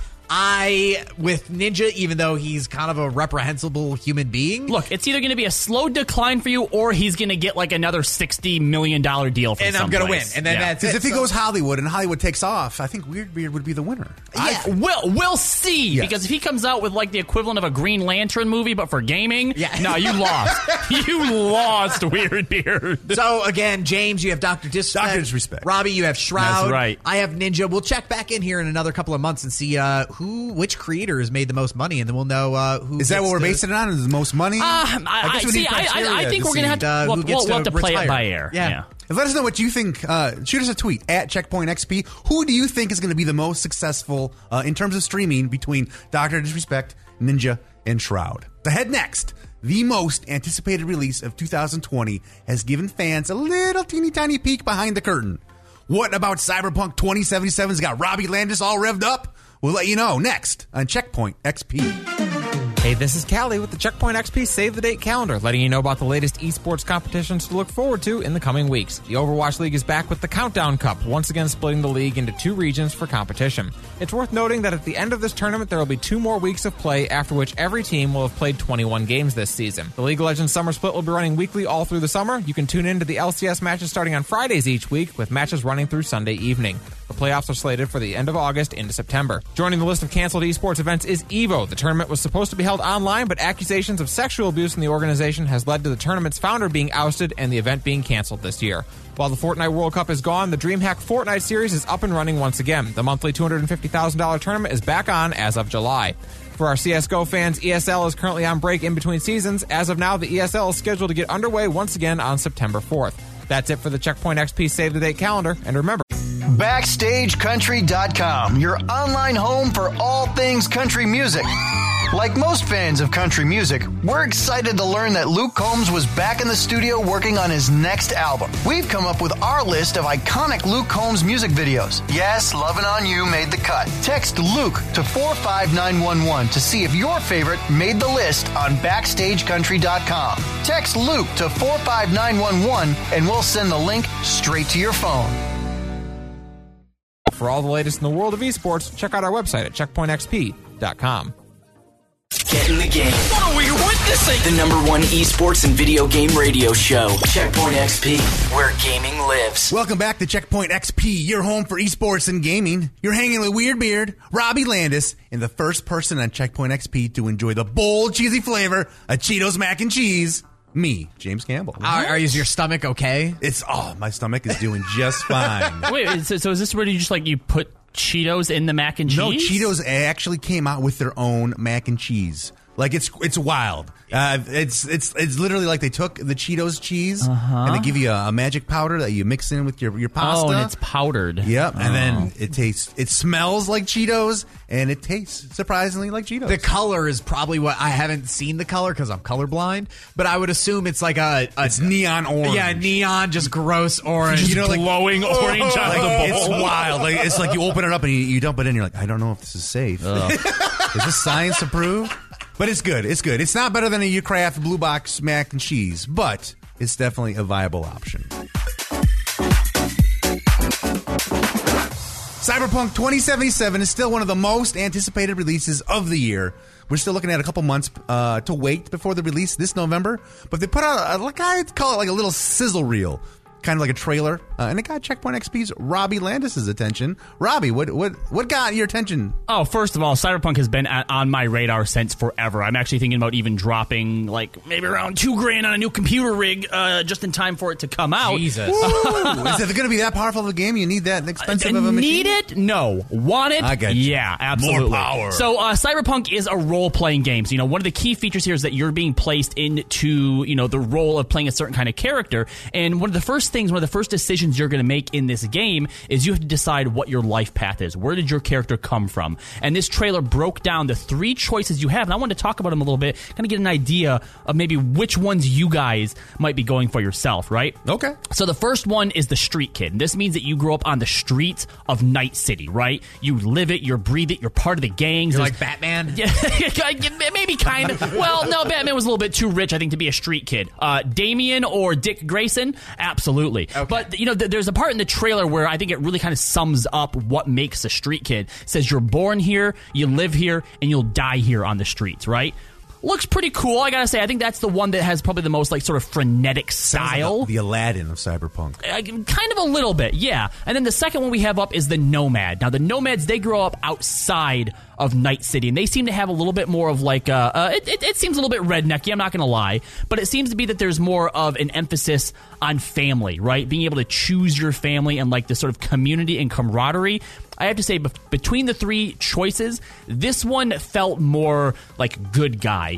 with Ninja, even though he's kind of a reprehensible human being. Look, it's either going to be a slow decline for you, or he's going to get like another $60 million deal from and I'm going to win. And then that's it. Because if he goes Hollywood and Hollywood takes off, I think Weirdbeard would be the winner. Yeah. We'll see. Yes. Because if he comes out with like the equivalent of a Green Lantern movie, but for gaming, no, you lost. You lost, Weirdbeard. So again, James, you have Dr. Disrespect. Dr. Disrespect. Robbie, you have Shroud. That's right. I have Ninja. We'll check back in here in another couple of months and see which creator has made the most money, and then we'll know who. Is that what we're basing it on? Is the most money? I think we're going to have to play it by ear. Yeah. And let us know what you think. Shoot us a tweet at CheckpointXP. Who do you think is going to be the most successful in terms of streaming between Dr. Disrespect, Ninja, and Shroud? Ahead next, the most anticipated release of 2020 has given fans a little teeny tiny peek behind the curtain. What about Cyberpunk 2077's got Robbie Landis all revved up? We'll let you know next on Checkpoint XP. Hey, this is Callie with the Checkpoint XP Save the Date calendar, letting you know about the latest esports competitions to look forward to in the coming weeks. The Overwatch League is back with the Countdown Cup, once again splitting the league into 2 regions for competition. It's worth noting that at the end of this tournament, there will be 2 more weeks of play, after which every team will have played 21 games this season. The League of Legends Summer Split will be running weekly all through the summer. You can tune in to the LCS matches starting on Fridays each week, with matches running through Sunday evening. The playoffs are slated for the end of August into September. Joining the list of canceled esports events is EVO. The tournament was supposed to be held online, but accusations of sexual abuse in the organization has led to the tournament's founder being ousted and the event being canceled this year. While the Fortnite World Cup is gone, the DreamHack Fortnite series is up and running once again. The monthly $250,000 tournament is back on as of July. For our CSGO fans, ESL is currently on break in between seasons. As of now, the ESL is scheduled to get underway once again on September 4th. That's it for the Checkpoint XP Save the Date calendar. And remember, BackstageCountry.com, your online home for all things country music. Like most fans of country music, we're excited to learn that Luke Combs was back in the studio working on his next album. We've come up with our list of iconic Luke Combs music videos. Yes, Lovin' On You made the cut. Text Luke to 45911 to see if your favorite made the list on BackstageCountry.com. Text Luke to 45911 and we'll send the link straight to your phone. for all the latest in the world of esports, check out our website at checkpointxp.com. Get in the game. What are we witnessing? The number 1 esports and video game radio show, Checkpoint XP, where gaming lives. Welcome back to Checkpoint XP, your home for esports and gaming. You're hanging with Weird Beard, Robbie Landis, and the first person on Checkpoint XP to enjoy the bold, cheesy flavor of Cheetos mac and cheese. Me, James Campbell. Is your stomach okay? My stomach is doing just fine. Wait, so is this where you put Cheetos in the mac and cheese? No, Cheetos actually came out with their own mac and cheese. Like it's wild. It's literally like they took the Cheetos cheese and they give you a magic powder that you mix in with your pasta. Oh, and it's powdered. Yep, and then it smells like Cheetos and it tastes surprisingly like Cheetos. The color is probably what I haven't seen the color because I'm colorblind, but I would assume it's like it's neon orange. Yeah, neon, just gross orange. Just glowing orange out of the bowl. It's wild. Like it's like you open it up and you dump it in. You're like, I don't know if this is safe. Is this science approved? But it's good. It's good. It's not better than a Kraft Blue Box mac and cheese, but it's definitely a viable option. Cyberpunk 2077 is still one of the most anticipated releases of the year. We're still looking at a couple months to wait before the release this November, but they put out I'd call it like a little sizzle reel. Kind of like a trailer, and it got Checkpoint XP's Robbie Landis' attention. Robbie, what got your attention? Oh, first of all, Cyberpunk has been on my radar since forever. I'm actually thinking about even dropping maybe around $2,000 on a new computer rig just in time for it to come out. Jesus. Is it going to be that powerful of a game? You need that expensive of a machine? Need it? No. Want it? I got you. Yeah, absolutely. More power. So Cyberpunk is a role-playing game. So, one of the key features here is that you're being placed into, the role of playing a certain kind of character. And one of the first decisions you're going to make in this game is you have to decide what your life path is. Where did your character come from? And this trailer broke down the 3 choices you have, and I wanted to talk about them a little bit, kind of get an idea of maybe which ones you guys might be going for yourself, right? Okay. So the first one is the street kid. And this means that you grow up on the streets of Night City, right? You live it, you breathe it, you're part of the gangs. You're like Batman? Yeah, maybe kind of. Well, no, Batman was a little bit too rich, I think, to be a street kid. Damien or Dick Grayson? Absolutely. Okay. But, there's a part in the trailer where I think it really kind of sums up what makes a street kid. It says you're born here, you live here, and you'll die here on the streets, right? Looks pretty cool, I gotta say. I think that's the one that has probably the most, sort of frenetic style. Like the Aladdin of Cyberpunk. Kind of a little bit, yeah. And then the second one we have up is the Nomad. Now, the Nomads, they grow up outside of Night City, and they seem to have a little bit more of it seems a little bit rednecky, I'm not gonna lie, but it seems to be that there's more of an emphasis on family, right? Being able to choose your family and this sort of community and camaraderie. I have to say, between the 3 choices, this one felt more like good guy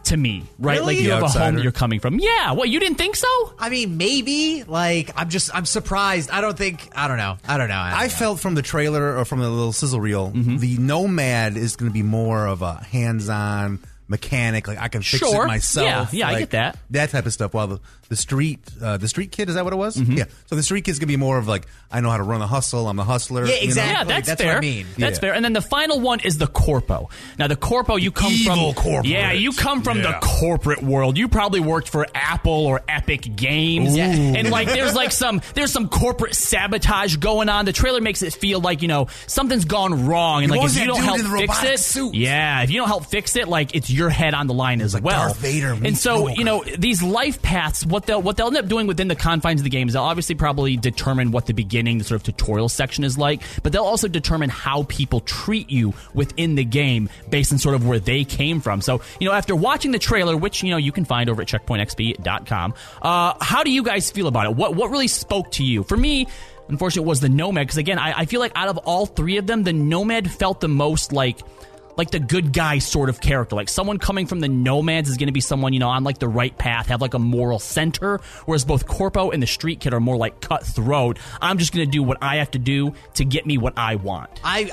to me, right? Really? Like you have a home Outsider. that you're coming from. Yeah, what, you didn't think so? I mean, maybe. Like, I'm surprised. I don't know. I felt from the trailer or from the little sizzle reel, the Nomad is going to be more of a hands-on mechanic. Like I can fix it myself. Yeah, like, I get that. That type of stuff. While the street kid, is that what it was? Yeah. So the street kid's gonna be more of like, I know how to run the hustle. I'm the hustler. Yeah, exactly. Yeah, that's fair. What I mean. That's fair. And then the final one is the Corpo. Now, the Corpo, you come Evil from corporate. Yeah, you come from the corporate world. You probably worked for Apple or Epic Games, and like there's some corporate sabotage going on. The trailer makes it feel like something's gone wrong, and What like was if you that don't dude help in the fix robotic it, suit? if you don't help fix it, like it's your head on the line as like well. Darth Vader and meets so RoboCop. these life paths, what they'll end up doing within the confines of the game is they'll obviously probably determine what the beginning, the sort of tutorial section is like, but they'll also determine how people treat you within the game based on sort of where they came from. So, after watching the trailer, which, you can find over at checkpointxp.com, how do you guys feel about it? What really spoke to you? For me, unfortunately, it was the Nomad, because again, I feel like out of all three of them, the Nomad felt the most like the good guy sort of character. Like someone coming from the Nomads is going to be someone, on like the right path, have like a moral center, whereas both Corpo and the Street Kid are more like cutthroat. I'm just going to do what I have to do to get me what I want.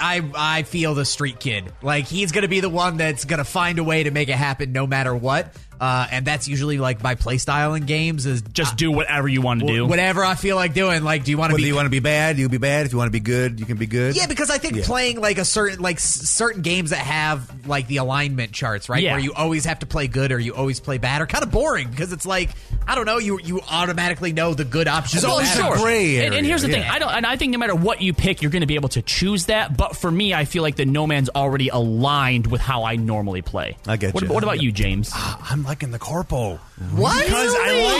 I feel the Street Kid. Like, he's going to be the one that's going to find a way to make it happen no matter what. And that's usually like my play style in games is just do whatever you want to do. Whatever I feel like doing. Like, do you want to be? Do you want to be bad? You'll be bad. If you want to be good, you can be good. Yeah, because I think playing like certain games that have like the alignment charts, right? Yeah. Where you always have to play good or you always play bad, are kind of boring because it's like, I don't know, you automatically know the good options. There's always a gray area. And here's the thing, I think no matter what you pick, you're going to be able to choose that. But for me, I feel like the Nomad's already aligned with how I normally play. I get you. What about you, James? I'm liking the Corpo. What? Because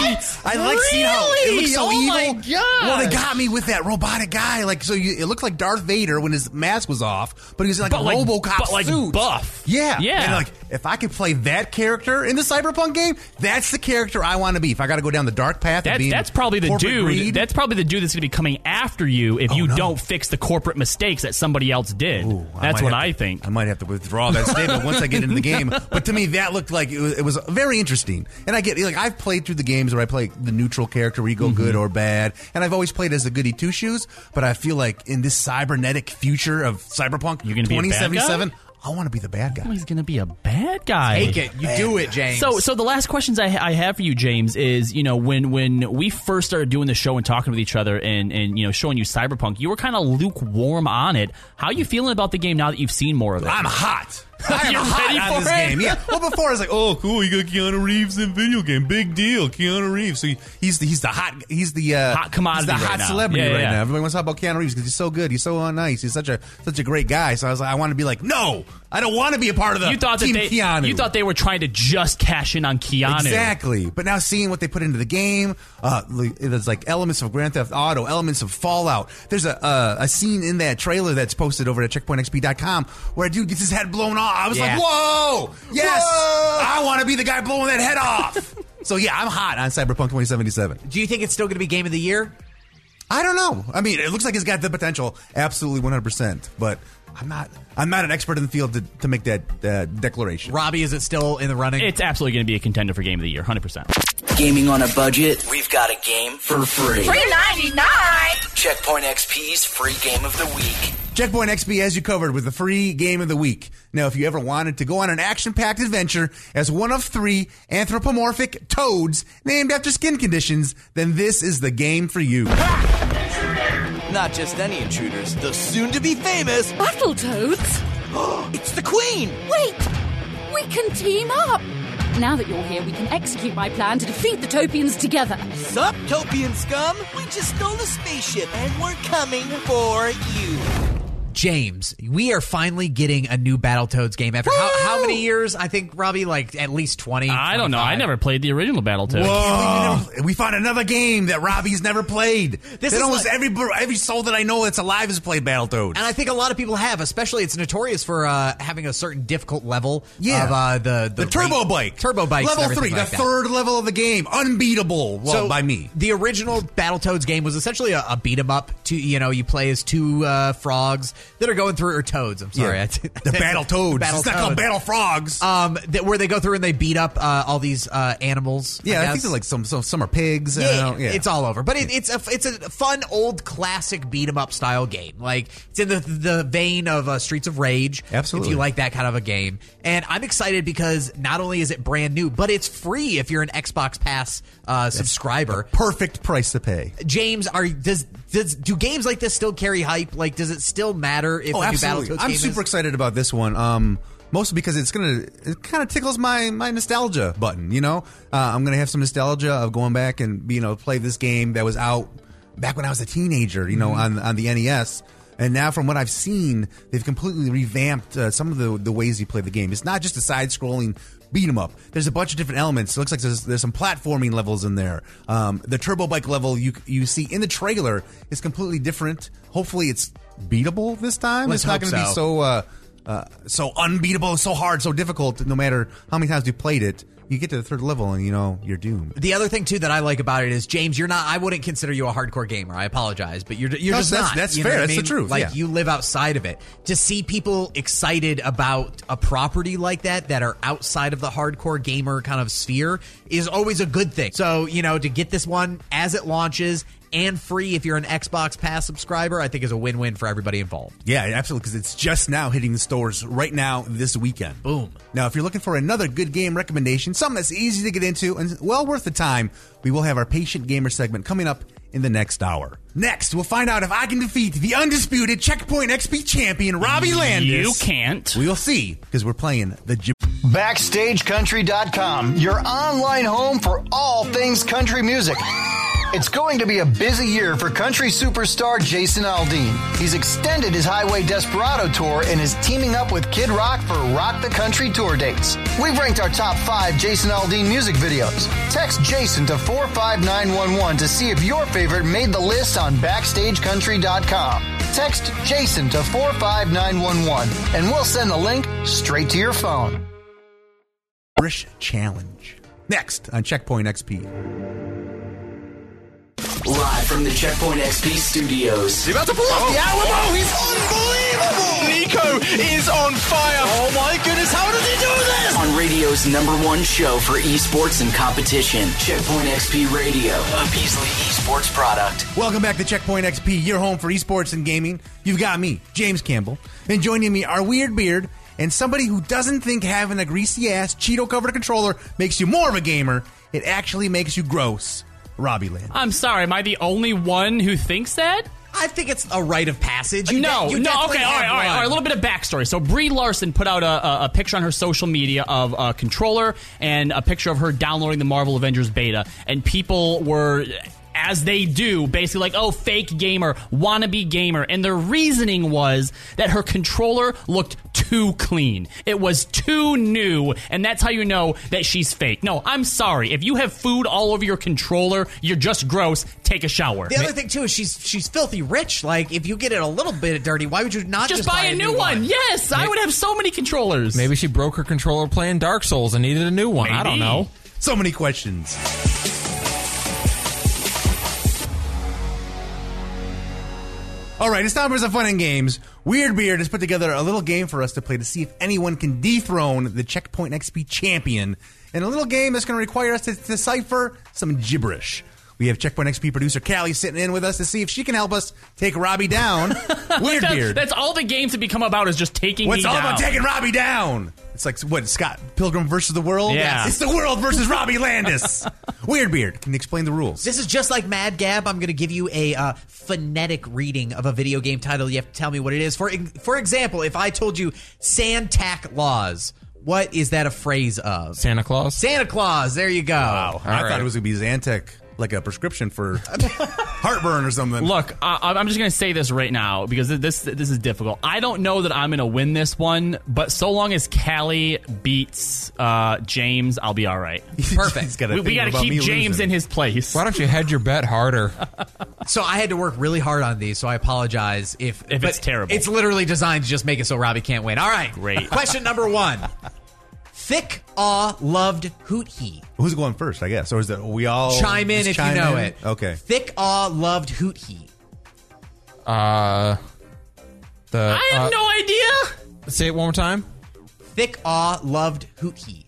I like seeing how it looks so evil. My God. Well, they got me with that robotic guy. Like, so it looked like Darth Vader when his mask was off, but he was in like a RoboCop suit. Buff. Yeah. Yeah. And like, if I could play that character in the Cyberpunk game, that's the character I want to be. If I got to go down the dark path of being that's probably the dude. Greed. That's probably the dude that's going to be coming after you if you don't fix the corporate mistakes that somebody else did. Ooh, that's what I think. I might have to withdraw that statement once I get into the game. But to me, that looked like it was very interesting. And I get, like, I've played through the games where I play the neutral character where you go good or bad. And I've always played as the goody two-shoes. But I feel like in this cybernetic future of Cyberpunk You're gonna be a bad 2077, I want to be the bad guy. He's going to be a bad guy. Take it. You do it, James. So the last questions I have for you, James, is, when we first started doing the show and talking with each other and showing you Cyberpunk, you were kind of lukewarm on it. How are you feeling about the game now that you've seen more of it? I'm hot. I am You're ready hot on for this it? game. Yeah. Well, before I was like, oh, cool, you got Keanu Reeves in video game, big deal, Keanu Reeves. So he's the hot commodity he's the hot right now. celebrity Yeah, right yeah. now. Everybody wants to talk about Keanu Reeves because he's so good, he's so nice, he's such a great guy. So I was like, I want to be like, no, I don't want to be a part of the You thought team that Keanu. You thought they were trying to just cash in on Keanu. Exactly. But now seeing what they put into the game, there's like elements of Grand Theft Auto, elements of Fallout. There's a scene in that trailer that's posted over at checkpointxp.com where a dude gets his head blown off. I was like, whoa, yes, I want to be the guy blowing that head off. So yeah, I'm hot on Cyberpunk 2077. do you think it's still going to be Game of the Year? I don't know. I mean, it looks like it's got the potential, absolutely 100%. But I'm not an expert in the field to make that declaration. Robbie, is it still in the running? It's absolutely going to be a contender for Game of the Year, 100%. Gaming on a budget? We've got a game for free. Free 99! Checkpoint XP's free game of the week. Checkpoint XP has you covered with the free game of the week. Now, if you ever wanted to go on an action-packed adventure as one of 3 anthropomorphic toads named after skin conditions, then this is the game for you. Not just any intruders, the soon-to-be famous Battletoads? It's the Queen! Wait! We can team up! Now that you're here, we can execute my plan to defeat the Topians together. Sup, Topian scum? We just stole a spaceship and we're coming for you. James, we are finally getting a new Battletoads game after how many years? I think, Robbie, like at least 20. I don't know. 25. I never played the original Battletoads. Whoa! We found another game that Robbie's never played. This that is almost like- every soul that I know that's alive has played Battletoads. And I think a lot of people have, especially it's notorious for having a certain difficult level Yeah. of the turbo bike. Turbo bikes. Level and 3, everything the like that. third level of the game. Unbeatable. Well, by me. The original Battletoads game was essentially a beat 'em up. You play as 2 frogs that are going through, or toads. I'm sorry, the battle toads. It's not called battle frogs. Where they go through and they beat up all these animals. Yeah, I think they're like some are pigs. Yeah, it's all over. But it's a fun old classic beat 'em up style game. Like it's in the vein of Streets of Rage. Absolutely, if you like that kind of a game. And I'm excited because not only is it brand new, but it's free if you're an Xbox Pass subscriber. Perfect price to pay. James, do games like this still carry hype? Like, does it still matter if a new Battletoads I'm game super excited about this one. Mostly because it kind of tickles my nostalgia button. I'm gonna have some nostalgia of going back and play this game that was out back when I was a teenager. On the NES. And now, from what I've seen, they've completely revamped some of the ways you play the game. It's not just a side-scrolling beat 'em up. There's a bunch of different elements. It looks like there's some platforming levels in there. The turbo bike level you see in the trailer is completely different. Hopefully, it's beatable this time. Let's it's not going to be so unbeatable, so hard, so difficult. No matter how many times you played it, you get to the third level and you're doomed. The other thing too that I like about it is, James, you're not. I wouldn't consider you a hardcore gamer. I apologize, but you're just not. That's fair. That's the truth. Like you live outside of it. To see people excited about a property like that are outside of the hardcore gamer kind of sphere is always a good thing. So to get this one as it launches and free if you're an Xbox Pass subscriber, I think is a win-win for everybody involved. Yeah, absolutely, because it's just now hitting the stores right now this weekend. Boom. Now, if you're looking for another good game recommendation, something that's easy to get into and well worth the time, we will have our Patient Gamer segment coming up in the next hour. Next, we'll find out if I can defeat the undisputed Checkpoint XP champion, Robbie Landis. You can't. We'll see, because we're playing the BackstageCountry.com, your online home for all things country music. It's going to be a busy year for country superstar Jason Aldean. He's extended his Highway Desperado tour and is teaming up with Kid Rock for Rock the Country tour dates. We've ranked our top 5 Jason Aldean music videos. Text Jason to 45911 to see if your favorite made the list on BackstageCountry.com. Text Jason to 45911 and we'll send the link straight to your phone. Irish Challenge. Next on Checkpoint XP. Live from the Checkpoint XP studios. He's about to pull off the Alamo. He's unbelievable. Nico is on fire. Oh my goodness, how does he do this? On radio's #1 show for esports and competition, Checkpoint XP Radio, a Beasley Esports product. Welcome back to Checkpoint XP, your home for esports and gaming. You've got me, James Campbell, and joining me are Weird Beard and somebody who doesn't think having a greasy-ass, Cheeto-covered controller makes you more of a gamer. It actually makes you gross. Robbie Landis. I'm sorry, am I the only one who thinks that? I think it's a rite of passage. Okay, all right. A little bit of backstory. So Brie Larson put out a picture on her social media of a controller and a picture of her downloading the Marvel Avengers beta, and people were, as they do, basically like, oh, fake gamer, wannabe gamer. And the reasoning was that her controller looked too clean. It was too new, and that's how you know that she's fake. No, I'm sorry. If you have food all over your controller, you're just gross. Take a shower. The other thing, too, is she's filthy rich. Like, if you get it a little bit dirty, why would you not just buy a new one? Yes, I would have so many controllers. Maybe she broke her controller playing Dark Souls and needed a new one. Maybe. I don't know. So many questions. All right, it's time for some fun and games. Weird Beard has put together a little game for us to play to see if anyone can dethrone the Checkpoint XP champion. And a little game that's going to require us to decipher some gibberish. We have Checkpoint XP producer Callie sitting in with us to see if she can help us take Robbie down. Weird Beard. That's all the games have become about, is just taking me down. What's all about taking Robbie down? It's like, what, Scott Pilgrim versus the world? Yeah. It's the world versus Robbie Landis. Weird Beard, can you explain the rules? This is just like Mad Gab. I'm going to give you a phonetic reading of a video game title. You have to tell me what it is. For example, if I told you Santac Laws, what is that a phrase of? Santa Claus? Santa Claus, there you go. Wow. I thought it was going to be Zantac, like a prescription for heartburn or something. Look, I'm just going to say this right now because this is difficult. I don't know that I'm going to win this one, but so long as Callie beats James, I'll be all right. Perfect. We got to keep James in his place. Why don't you hedge your bet harder? So I had to work really hard on these, so I apologize if it's terrible. It's literally designed to just make it so Robbie can't win. All right. Great. Question number 1. Thick aw loved hoot he. Who's going first, I guess? Or is that we all chime in if you know it? Okay. Thick aw loved hoot he. I have no idea. Say it one more time. Thick Aw loved Hoot He.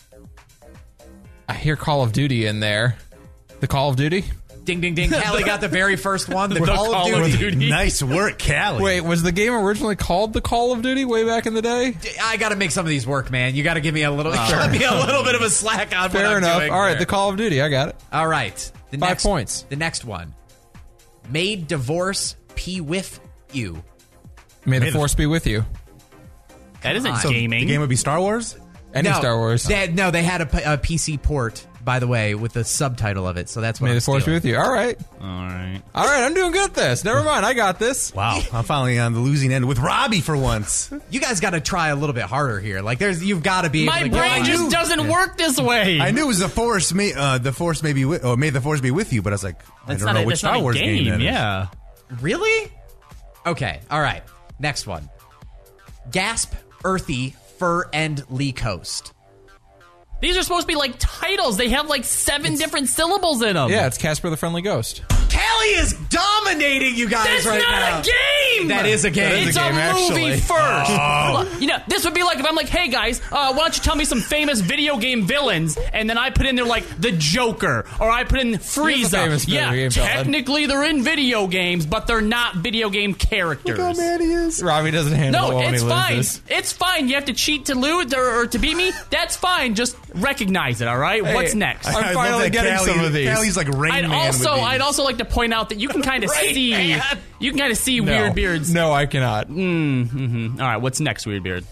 I hear Call of Duty in there. The Call of Duty? Ding, ding, ding. Callie got the very first one. The Call of Duty. Nice work, Callie. Wait, was the game originally called the Call of Duty way back in the day? I got to make some of these work, man. You got to give me a little bit of a slack on Fair what I'm enough. doing All right, there. the Call of Duty. I got it. All right. 5 points. The next one. Made divorce P with you. May the force be with you. That isn't So gaming. the game would be Star Wars? Any Star Wars. They had a PC port, by the way, with the subtitle of it. So that's what May I'm the force be stealing. with you. All right. All right. I'm doing good at this. Never mind. I got this. Wow. I'm finally on the losing end with Robbie for once. You guys got to try a little bit harder here. Like, you've got to be able My to brain just doesn't work this way. I knew it was the force. May the force may be with, or may the force be with you. But I was like, I don't know which Star Wars game that is. Yeah. Really? Okay. All right. Next one. Gasp, Earthy, Fur, and Lee Coast. These are supposed to be like titles. They have like 7 different syllables in them. Yeah, it's Casper the Friendly Ghost. Callie is dominating you guys That's right not now. a game! That is a game. It's a game, a movie actually. first. Oh. You know, this would be like if I'm like, hey guys, why don't you tell me some famous video game villains? And then I put in there like the Joker, or I put in Frieza. famous video game villain. Technically they're in video games, but they're not video game characters. Look how mad he is. Robbie doesn't handle No, it when it's he fine. loses. It's fine. You have to cheat to lose or to beat me. That's fine. Just recognize it. All right. Hey, What's next? I'm I love finally that getting some of these. Callie's like Rain I'd Man. I'd also like to point out that you can kind of see No. Weird Beard's. No, I cannot. All right, what's next, Weird Beard?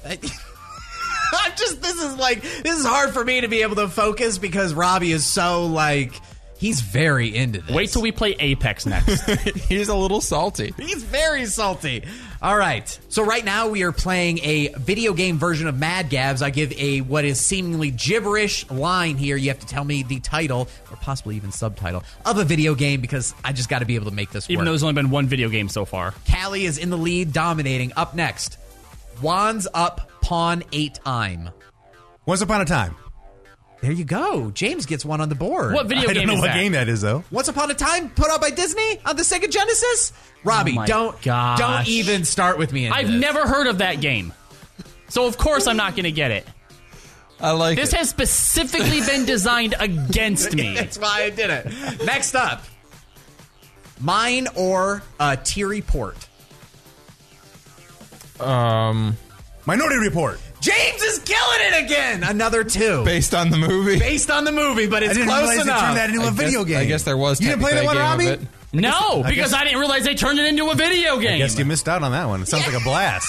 This is hard for me to be able to focus because Robbie is so he's very into this. Wait till we play Apex next. He's a little salty. He's very salty. All right. So right now we are playing a video game version of Mad Gabs. I give what is seemingly gibberish line here. You have to tell me the title or possibly even subtitle of a video game because I just got to be able to make this work. Even though there's only been one video game so far. Callie is in the lead, dominating. Up next, Wands Up, Pawn 8-I'm. Once Upon a Time. There you go. James gets one on the board. What video I game don't know is what that? game that is, though. Once Upon a Time, put out by Disney on the Sega Genesis? Robbie, my don't even start with me in I've this. never heard of that game. So of course I'm not going to get it. I like This it. has specifically been designed against me. That's why I did it. Next up, Mine or Teary Port. Minority Report. James is killing it again. Another 2. Based on the movie. Based on the movie, but it's I didn't close realize enough. they turned that into a video game. I guess there was You didn't play that one, technically a Robbie? game of it. No, I because guess- I didn't realize they turned it into a video game. I guess you missed out on that one. It sounds like a blast.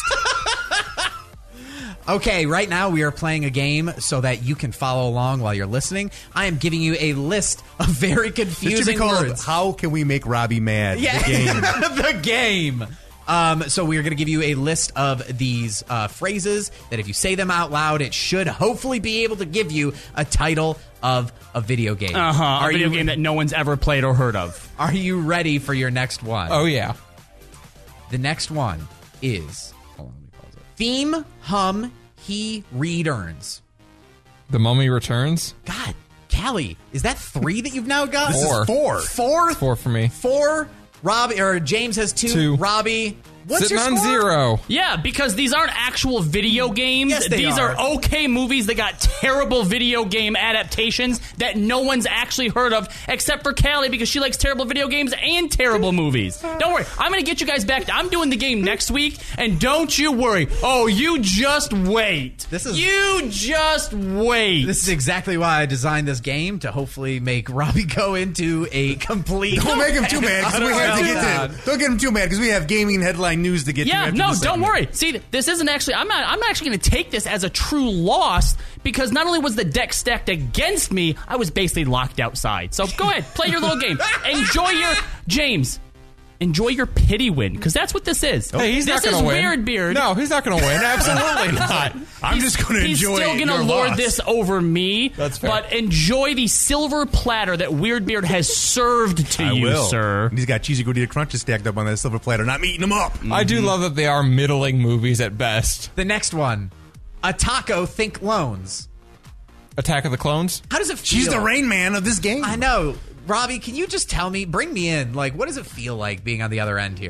Okay, right now we are playing a game so that you can follow along while you're listening. I am giving you a list of very It should be confusing called words. How Can We Make Robbie Mad? Yeah, The game. the game. So we are going to give you a list of these phrases that if you say them out loud, it should hopefully be able to give you a title of a video game. A video game that no one's ever played or heard of. Are you ready for your next one? Oh, yeah. The next one is... Hold on, let me pause it. Theme, hum, he, read, earns. The Mummy Returns. God, Callie, is that 3 that you've now got? This is 4. 4? 4 for me. 4. Robbie or James has 2. 2. Robbie, what's Sitting your on score? 0. Yeah, because these aren't actual video games. Yes, they These are okay movies that got terrible video game adaptations that no one's actually heard of, except for Callie because she likes terrible video games and terrible movies. Don't worry, I'm going to get you guys back. I'm doing the game next week, and don't you worry. Oh, you just wait. You just wait. This is exactly why I designed this game, to hopefully make Robbie go into a complete... Don't make him too mad because we have to get to. Don't get him too mad because we have gaming headline news to get to. Yeah, after no, this don't segment. worry. See, this isn't actually. I'm not actually going to take this as a true loss because not only was the deck stacked against me, I was basically locked outside. So go ahead, play your little game. Enjoy your James. Enjoy your pity win because that's what this is. Hey, he's this not going to win. Weird Beard. No, he's not going to win. Absolutely not. I'm just going to He's enjoy still going to your lord loss. this over me. That's fair. But enjoy the silver platter that Weird Beard has served to I you, will. sir. And he's got cheesy gordita crunches stacked up on that silver platter. Not me eating them up. I do love that they are middling movies at best. The next one. A taco, think loans. Attack of the Clones. How does it feel? She's the Rain Man of this game. I know. Robbie, can you just tell me, bring me in, like, what does it feel like being on the other end here?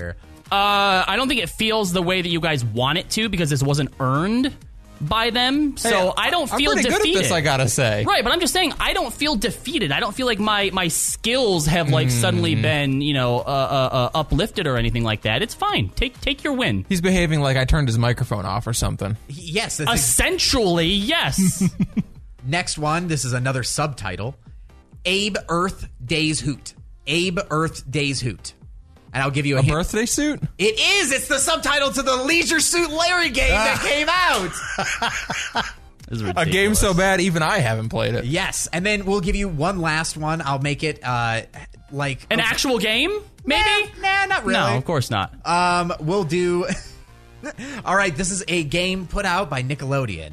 I don't think it feels the way that you guys want it to because this wasn't earned by them. So I don't feel I'm pretty defeated. good at this, I gotta say. Right, but I'm just saying I don't feel defeated. I don't feel like my skills have suddenly been uplifted or anything like that. It's fine. Take your win. He's behaving like I turned his microphone off or something. Yes. Essentially, yes. Next one. This is another subtitle. Abe Earth Days Hoot. Abe Earth Days Hoot. And I'll give you a hint. Birthday suit? It is. It's the subtitle to the Leisure Suit Larry game that came out. A game so bad even I haven't played it. Yes. And then we'll give you one last one. I'll make it like... An actual game? Maybe? Nah, not really. No, of course not. We'll do... All right, this is a game put out by Nickelodeon.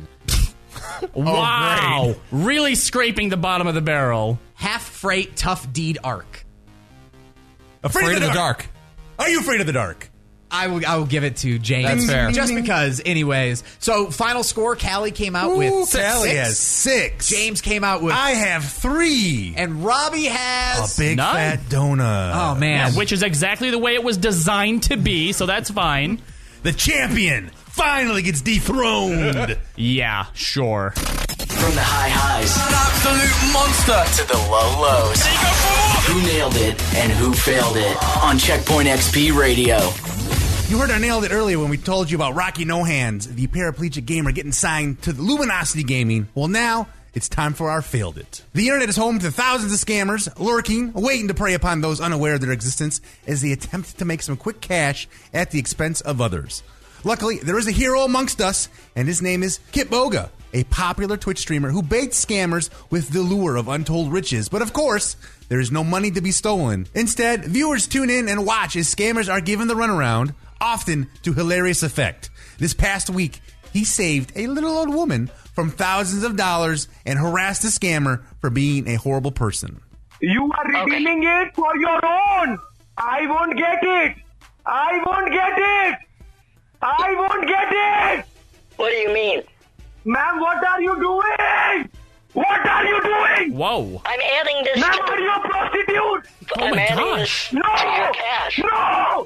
Wow. Really scraping the bottom of the barrel. Half Freight Tough Deed Arc. Afraid of the dark. Are you afraid of the dark? I will give it to James. That's fair. Just because, anyways. So, final score, Callie came out with Callie has 6. James came out with... I have 3. And Robbie has... A big fat donut. Oh, man. Yeah, which is exactly the way it was designed to be, so that's fine. The champion finally gets dethroned. Yeah, sure. From the high highs, an absolute monster, to the low lows. Who nailed it and who failed it on Checkpoint XP Radio. You heard I nailed it earlier when we told you about Rocky No Hands, the paraplegic gamer getting signed to the Luminosity Gaming. Well, now it's time for our Failed It. The internet is home to thousands of scammers lurking, waiting to prey upon those unaware of their existence as they attempt to make some quick cash at the expense of others. Luckily, there is a hero amongst us, and his name is Kitboga, a popular Twitch streamer who baits scammers with the lure of untold riches. But of course, there is no money to be stolen. Instead, viewers tune in and watch as scammers are given the runaround, often to hilarious effect. This past week, he saved a little old woman from thousands of dollars and harassed a scammer for being a horrible person. You are redeeming it for your own. I won't get it. I won't get it. I won't get it! What do you mean? Ma'am, what are you doing? What are you doing? Whoa. I'm adding this Ma'am, to are you a prostitute? I'm my adding gosh. this to your cash. No!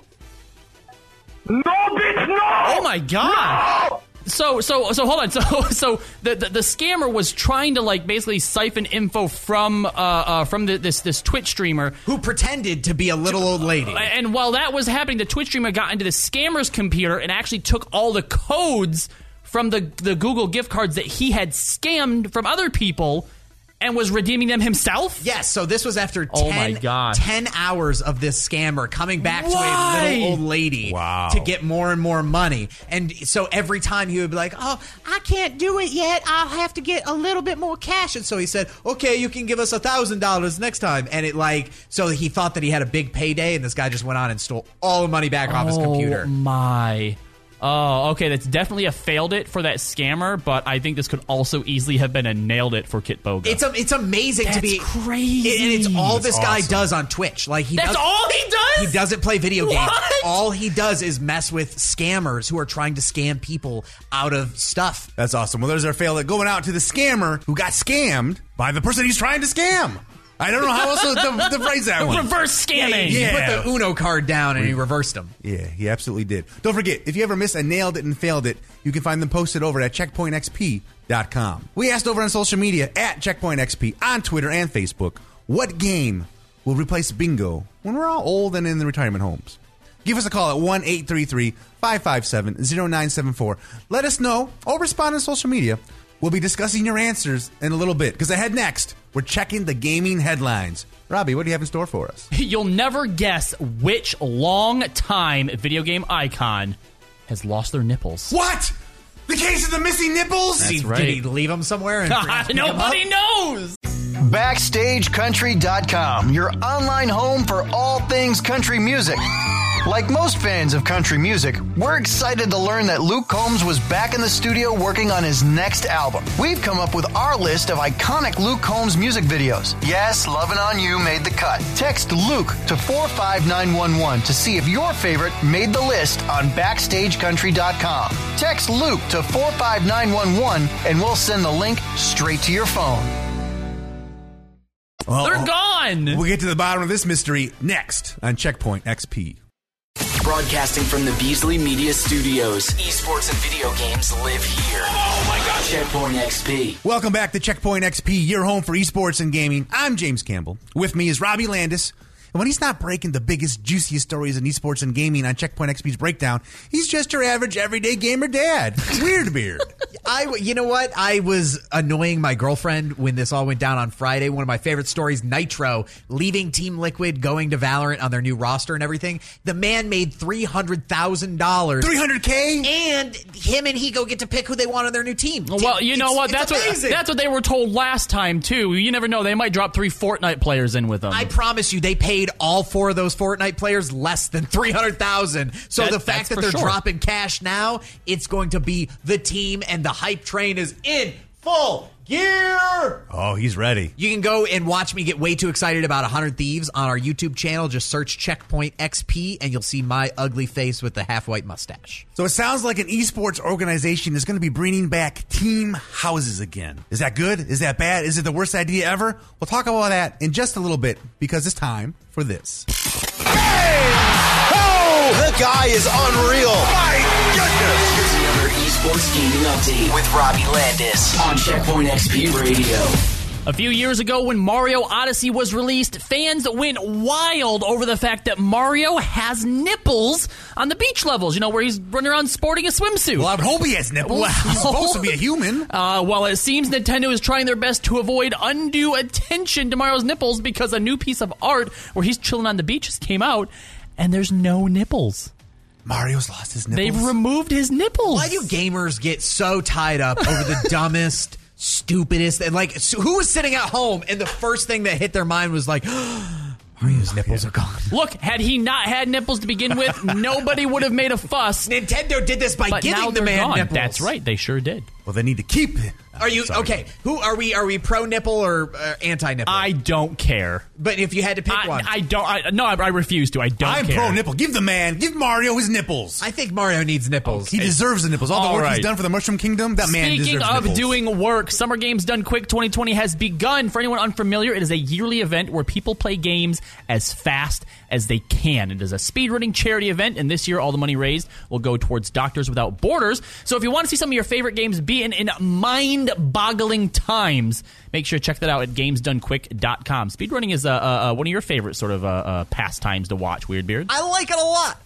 No, bitch, no! Oh my god. No! So hold on. So the scammer was trying to basically siphon info from this Twitch streamer who pretended to be a little old lady. And while that was happening, the Twitch streamer got into the scammer's computer and actually took all the codes from the Google gift cards that he had scammed from other people and was redeeming them himself? Yes, so this was after 10 hours of this scammer coming back to a little old lady to get more and more money. And so every time he would be like, oh, I can't do it yet. I'll have to get a little bit more cash. And so he said, okay, you can give us $1,000 next time. And so he thought that he had a big payday, and this guy just went on and stole all the money back off his computer. Oh, my. Oh, okay, that's definitely a failed it for that scammer, but I think this could also easily have been a nailed it for Kitboga. It's amazing to be crazy. And it's all this guy does on Twitch. All he does? He doesn't play video games. All he does is mess with scammers who are trying to scam people out of stuff. That's awesome. Well, there's our fail it going out to the scammer who got scammed by the person he's trying to scam. I don't know how else to phrase that one. Reverse scamming. He put the Uno card down and he reversed them. Yeah, he absolutely did. Don't forget, if you ever miss a nailed it and failed it, you can find them posted over at checkpointxp.com. We asked over on social media at checkpointxp on Twitter and Facebook, what game will replace bingo when we're all old and in the retirement homes? Give us a call at 1-833-557-0974. Let us know or respond on social media. We'll be discussing your answers in a little bit, because ahead next, we're checking the gaming headlines. Robbie, what do you have in store for us? You'll never guess which long-time video game icon has lost their nipples. What? The case of the missing nipples? That's right. Did he leave them somewhere? Nobody knows! BackstageCountry.com, your online home for all things country music. Like most fans of country music, we're excited to learn that Luke Combs was back in the studio working on his next album. We've come up with our list of iconic Luke Combs music videos. Yes, Lovin' On You made the cut. Text Luke to 45911 to see if your favorite made the list on BackstageCountry.com. Text Luke to 45911 and we'll send the link straight to your phone. They're gone! We'll get to the bottom of this mystery next on Checkpoint XP. Broadcasting from the Beasley Media Studios. Esports and video games live here. Oh my God! Checkpoint XP. Welcome back to Checkpoint XP, your home for esports and gaming. I'm James Campbell. With me is Robbie Landis. And when he's not breaking the biggest, juiciest stories in esports and gaming on Checkpoint XP's Breakdown, he's just your average, everyday gamer dad. Weird Beard. You know what? I was annoying my girlfriend when this all went down on Friday. One of my favorite stories, Nitro, leaving Team Liquid, going to Valorant on their new roster and everything. The man made $300,000. $300K? And him and Hiko get to pick who they want on their new team. Well, you know what? That's what they were told last time, too. You never know. They might drop 3 Fortnite players in with them. I promise you, they paid all 4 of those Fortnite players less than $300,000. So the fact that they're dropping cash now, it's going to be the team, and the hype train is in full gear. Oh, he's ready. You can go and watch me get way too excited about 100 Thieves on our YouTube channel. Just search Checkpoint XP, and you'll see my ugly face with the half-white mustache. So it sounds like an esports organization is going to be bringing back team houses again. Is that good? Is that bad? Is it the worst idea ever? We'll talk about that in just a little bit, because it's time for this. Hey! Oh! The guy is unreal. My goodness! Here's another esports gaming update with Robbie Landis on Checkpoint XP Radio. A few years ago when Mario Odyssey was released, fans went wild over the fact that Mario has nipples on the beach levels, where he's running around sporting a swimsuit. Well, I would hope he has nipples. Well, he's supposed to be a human. Well, it seems Nintendo is trying their best to avoid undue attention to Mario's nipples because a new piece of art where he's chilling on the beach came out, and there's no nipples. Mario's lost his nipples? They've removed his nipples. Why do gamers get so tied up over the dumbest, stupidest, and who was sitting at home and the first thing that hit their mind was like, Mario's nipples are gone. Look, had he not had nipples to begin with, nobody would have made a fuss. Nintendo did this by giving the man nipples. That's right, they sure did. Well, they need to keep it. Are you okay? Who are we? Are we pro nipple or anti nipple? I don't care. But if you had to pick one, I don't. I refuse to. I'm pro nipple. Give Mario his nipples. I think Mario needs nipples. He deserves the nipples. All the work he's done for the Mushroom Kingdom, that man deserves nipples. Speaking of doing work, Summer Games Done Quick 2020 has begun. For anyone unfamiliar, it is a yearly event where people play games as fast as they can. It is a speedrunning charity event, and this year all the money raised will go towards Doctors Without Borders. So if you want to see some of your favorite games beaten in mind-boggling times, make sure to check that out at gamesdonequick.com. Speedrunning is one of your favorite sort of pastimes to watch, Weirdbeard. I like it a lot.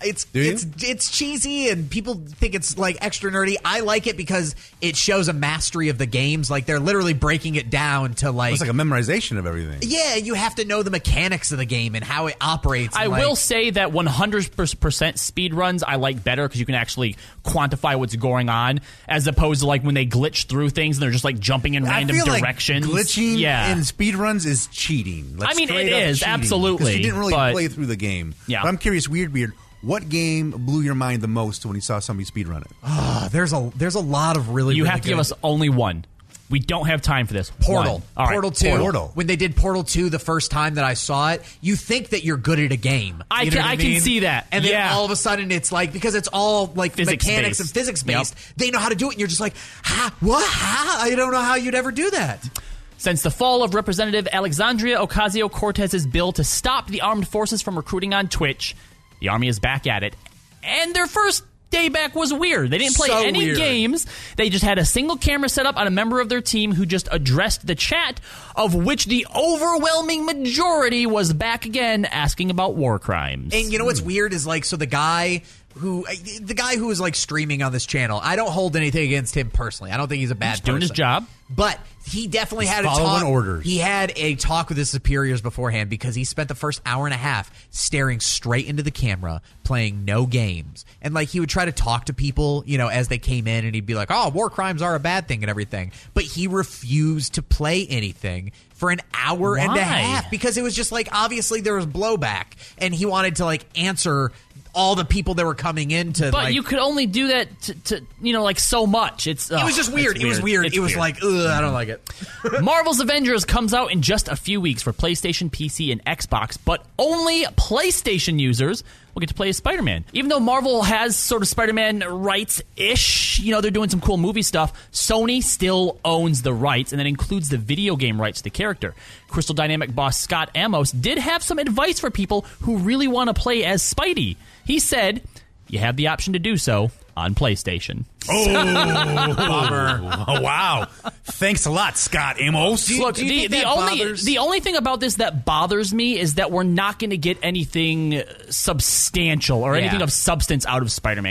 It's cheesy, and people think it's extra nerdy. I like it because it shows a mastery of the games. They're literally breaking it down to it's like a memorization of everything. Yeah, you have to know the mechanics of the game and how it operates. I will say that 100% speedruns I like better because you can actually quantify what's going on, as opposed to when they glitch through things and they're just jumping in random directions. Glitching in speedruns is cheating. It is, cheating, absolutely. You didn't really play through the game. Yeah. But I'm curious, Weirdbeard, what game blew your mind the most when you saw somebody speedrun it? There's a lot of really You really have to good. give us only one. We don't have time for this. Portal. All right. Portal 2. Portal. When they did Portal 2 the first time that I saw it, you think that you're good at a game. I can see that. And then all of a sudden it's because it's all mechanics and physics based, they know how to do it, and you're just like, what? I don't know how you'd ever do that. Since the fall of Representative Alexandria Ocasio-Cortez's bill to stop the armed forces from recruiting on Twitch, the Army is back at it. And their first day back was weird. They didn't play any games. They just had a single camera set up on a member of their team who just addressed the chat, of which the overwhelming majority was back again asking about war crimes. And you know what's weird is so the guy who is streaming on this channel, I don't hold anything against him personally. I don't think he's a bad person. Doing his job. But he definitely had a following talk. orders. He had a talk with his superiors beforehand because he spent the first hour and a half staring straight into the camera, playing no games. And he would try to talk to people, as they came in, and he'd be like, "Oh, war crimes are a bad thing and everything." But he refused to play anything for an hour and a half because it was just obviously there was blowback, and he wanted to answer all the people that were coming in to. But you could only do that to so much. It was just weird. It was weird. It was ugh, I don't like it. it. Marvel's Avengers comes out in just a few weeks for PlayStation, PC, and Xbox, but only PlayStation users will get to play as Spider-Man. Even though Marvel has sort of Spider-Man rights-ish, they're doing some cool movie stuff, Sony still owns the rights, and that includes the video game rights to the character. Crystal Dynamics boss Scott Amos did have some advice for people who really want to play as Spidey. He said, you have the option to do so on PlayStation. Oh, bummer. Oh, wow. Thanks a lot, Scott Amos. Look, the only thing about this that bothers me is that we're not going to get anything substantial or anything of substance out of Spider-Man.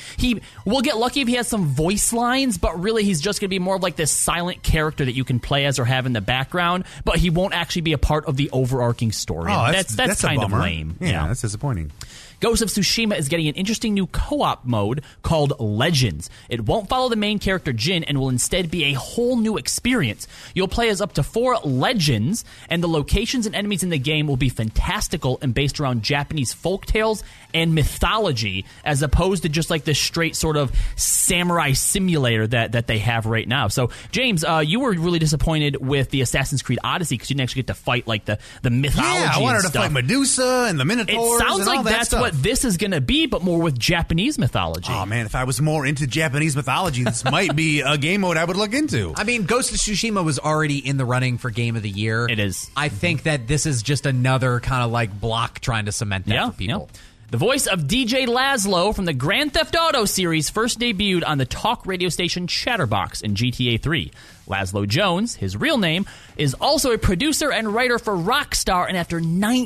We'll get lucky if he has some voice lines, but really he's just going to be more of like this silent character that you can play as or have in the background, but he won't actually be a part of the overarching story. Oh, that's kind of lame. Yeah, that's disappointing. Ghost of Tsushima is getting an interesting new co-op mode called Legends. It won't follow the main character Jin and will instead be a whole new experience. You'll play as up to 4 legends, and the locations and enemies in the game will be fantastical and based around Japanese folktales and mythology, as opposed to just like this straight sort of samurai simulator that they have right now. So, James, you were really disappointed with the Assassin's Creed Odyssey because you didn't actually get to fight like the mythology. Yeah, I wanted and to stuff. fight Medusa and the Minotaurs. It sounds and like all that that's stuff. what this is going to be, but more with Japanese mythology. Oh, man, if I was more into Japanese mythology, this might be a game mode I would look into. I mean, Ghost of Tsushima was already in the running for Game of the Year. It is. I think that this is just another kind of like block trying to cement that for people. Yeah. The voice of DJ Laszlo from the Grand Theft Auto series first debuted on the talk radio station Chatterbox in GTA 3. Laszlo Jones, his real name, is also a producer and writer for Rockstar, and after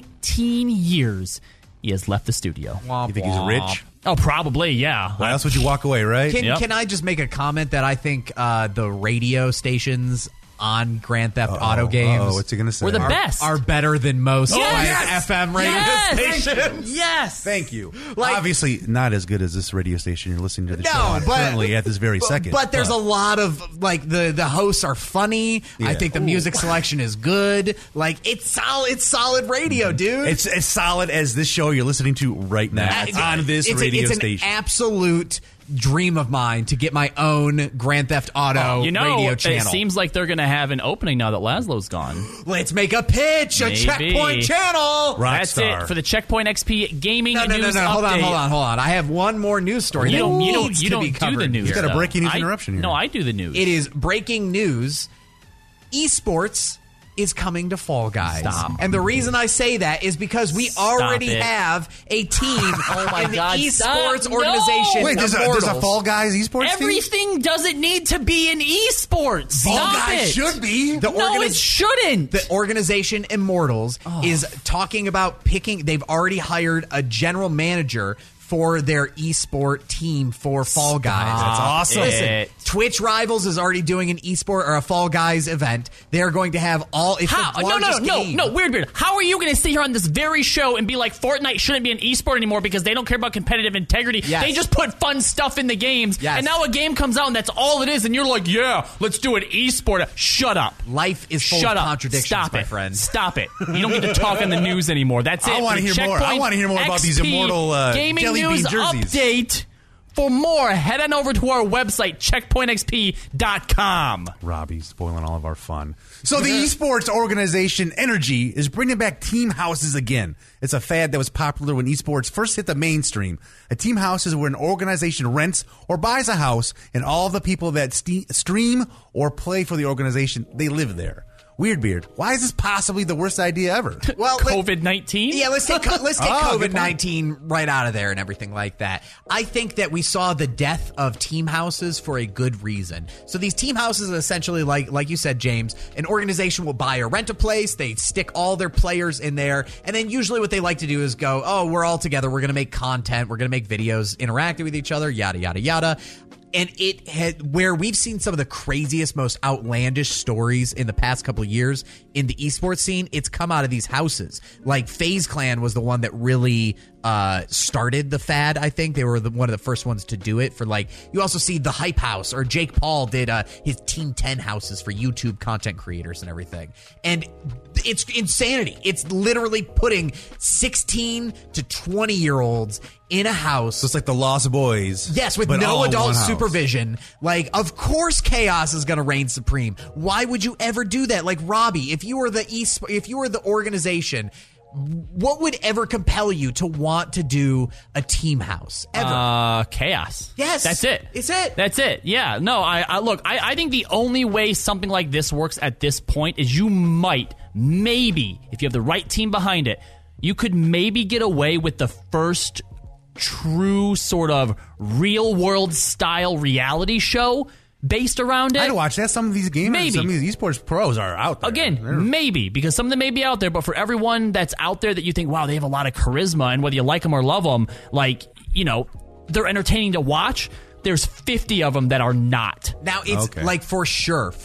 19 years, he has left the studio. You think he's rich? Oh, probably, yeah. Why else would you walk away, right? Can I just make a comment that I think the radio stations on Grand Theft Auto games what's he going to say? We're the best. Are better than most Yes! FM radio stations. Yes. Thank you. Obviously, not as good as this radio station you're listening to the show on but- currently at this very second. But there's a lot of like the hosts are funny. Yeah. I think the music selection is good. Like it's solid radio, dude. It's as solid as this show you're listening to right now on this radio it's station. An absolute dream of mine to get my own Grand Theft Auto radio channel. It seems like they're going to have an opening now that Laszlo's gone. Let's make a pitch, a Checkpoint channel. That's it for the Checkpoint XP gaming news update. Hold on. I have one more news story. You don't be do covered the news. You got a breaking news interruption here. No, I do the news. It is breaking news. Esports is coming to Fall Guys. Stop. And the reason I say that is because we already have a team in the esports organization. Wait, there's a Fall Guys esports Everything doesn't need to be an esports. Fall Guys should be. It shouldn't. The organization Immortals is talking about picking. They've already hired a general manager for their esport team for Fall Guys. That's awesome. Listen, Twitch Rivals is already doing an esport or a Fall Guys event. They're going to have all. It's How? the largest game. No, weird. How are you going to sit here on this very show and be like, Fortnite shouldn't be an esport anymore because they don't care about competitive integrity? Yes. They just put fun stuff in the games, Yes. and now a game comes out and that's all it is, and you're like, yeah, let's do an esport. Shut up. Life is full of contradictions, Stop my it. friend. Stop it. You don't get to talk on the news anymore. That's it. I want to hear more. I want to hear more about these XP immortal gaming jelly bean news jerseys. Update. For more, head on over to our website, checkpointxp.com. Robbie's spoiling all of our fun. So the esports organization Energy is bringing back team houses again. It's a fad that was popular when esports first hit the mainstream. A team house is where an organization rents or buys a house, and all the people that stream or play for the organization, they live there. Weirdbeard, why is this possibly the worst idea ever? Well, COVID-19? Yeah, let's take COVID-19 right out of there and everything like that. I think that we saw the death of team houses for a good reason. So these team houses are essentially like you said, James, an organization will buy or rent a place, they stick all their players in there, and then usually what they like to do is go, oh, we're all together, we're going to make content, we're going to make videos interacting with each other, yada, yada, yada. And it had where we've seen some of the craziest, most outlandish stories in the past couple of years in the esports scene. It's come out of these houses. Like FaZe Clan was the one that really started the fad. I think they were one of the first ones to do it. For like, you also see the Hype House, or Jake Paul did his Team 10 houses for YouTube content creators and everything. And it's insanity. It's literally putting 16 to 20-year-olds in a house. So it's like the Lost Boys. Yes, with no adult supervision. Like, of course chaos is going to reign supreme. Why would you ever do that? Like, Robbie, if you were the organization, what would ever compel you to want to do a team house ever? Chaos. Yes. That's it. It's it. That's it. Yeah. No, I think the only way something like this works at this point is you might, maybe, if you have the right team behind it, you could maybe get away with the first true sort of real world style reality show based around it. I'd watch that. Some of these gamers, maybe. some of these esports pros are out there. Again, maybe, because some of them may be out there, but for everyone that's out there that you think, wow, they have a lot of charisma, and whether you like them or love them, like, you know, they're entertaining to watch, there's 50 of them that are not. Now, it's like, for sure,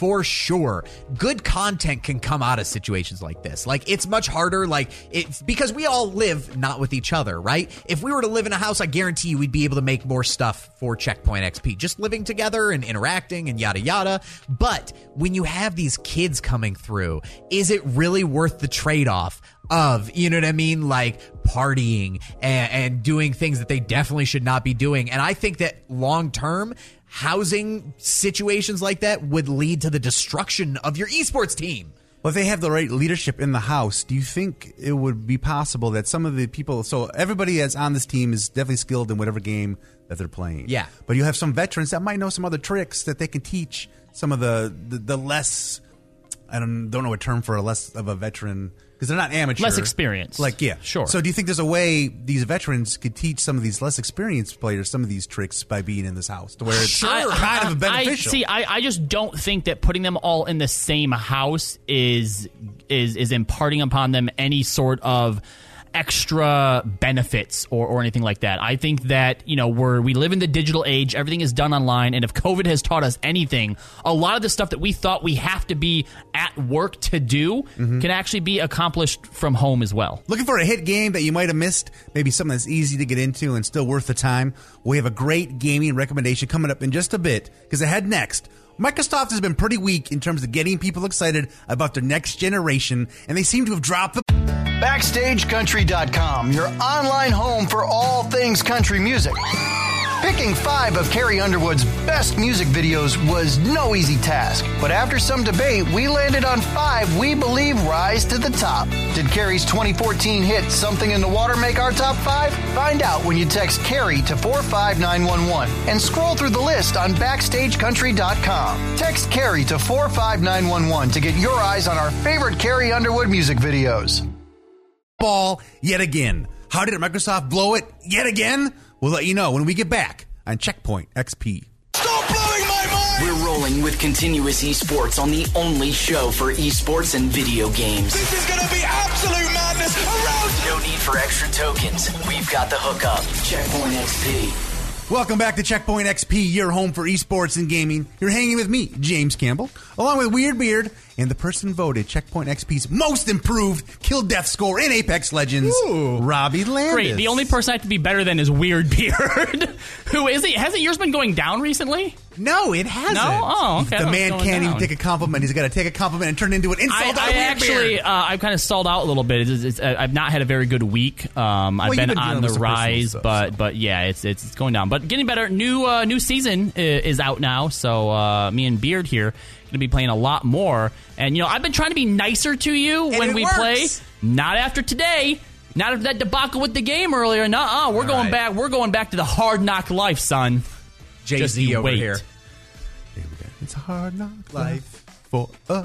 good content can come out of situations like this. Like, it's much harder, like, it's because we all live not with each other, right? If we were to live in a house, I guarantee you we'd be able to make more stuff for Checkpoint XP, just living together and interacting and yada yada. But when you have these kids coming through, is it really worth the trade-off of, you know what I mean, like partying and doing things that they definitely should not be doing? And I think that long term, housing situations like that would lead to the destruction of your esports team. Well, if they have the right leadership in the house, do you think it would be possible that some of the people, so everybody that's on this team is definitely skilled in whatever game that they're playing. Yeah. But you have some veterans that might know some other tricks that they can teach some of the less, I don't know a term for a less of a veteran, because they're not amateur. Less experienced. Like, yeah. Sure. So do you think there's a way these veterans could teach some of these less experienced players some of these tricks by being in this house, to where it's kind of beneficial? I just don't think that putting them all in the same house is imparting upon them any sort of extra benefits or anything like that. I think that, you know, we live in the digital age, everything is done online, and if COVID has taught us anything, a lot of the stuff that we thought we have to be at work to do can actually be accomplished from home as well. Looking for a hit game that you might have missed, maybe something that's easy to get into and still worth the time? We have a great gaming recommendation coming up in just a bit, because ahead next, Microsoft has been pretty weak in terms of getting people excited about their next generation, and they seem to have dropped the... BackstageCountry.com, your online home for all things country music. Picking 5 of Carrie Underwood's best music videos was no easy task, but after some debate, we landed on 5 we believe rise to the top. Did Carrie's 2014 hit Something in the Water make our top 5? Find out when you text Carrie to 45911 and scroll through the list on BackstageCountry.com. Text Carrie to 45911 to get your eyes on our favorite Carrie Underwood music videos. Ball yet again. How did Microsoft blow it yet again? We'll let you know when we get back on Checkpoint XP. Stop blowing my mind! We're rolling with continuous esports on the only show for esports and video games. This is going to be absolute madness around. No need for extra tokens. We've got the hookup. Checkpoint XP. Welcome back to Checkpoint XP, your home for esports and gaming. You're hanging with me, James Campbell, along with Weird Beard and the person voted Checkpoint XP's most improved kill death score in Apex Legends, Robbie Landis. Great. The only person I have to be better than is Weird Beard. Who is he? Hasn't yours been going down recently? No, it hasn't. No? Oh, okay. The man can't even take a compliment. He's got to take a compliment and turn it into an insult. I've kind of stalled out a little bit. I've not had a very good week. I've been on the rise, but yeah, it's going down. But getting better. New season is out now, so me and Beard here going to be playing a lot more. And, you know, I've been trying to be nicer to you when we play. Not after today. Not after that debacle with the game earlier. Nuh-uh. We're going back. We're going back to the hard knock life, son. Jay-Z over here. Here we go. It's a hard knock life for us.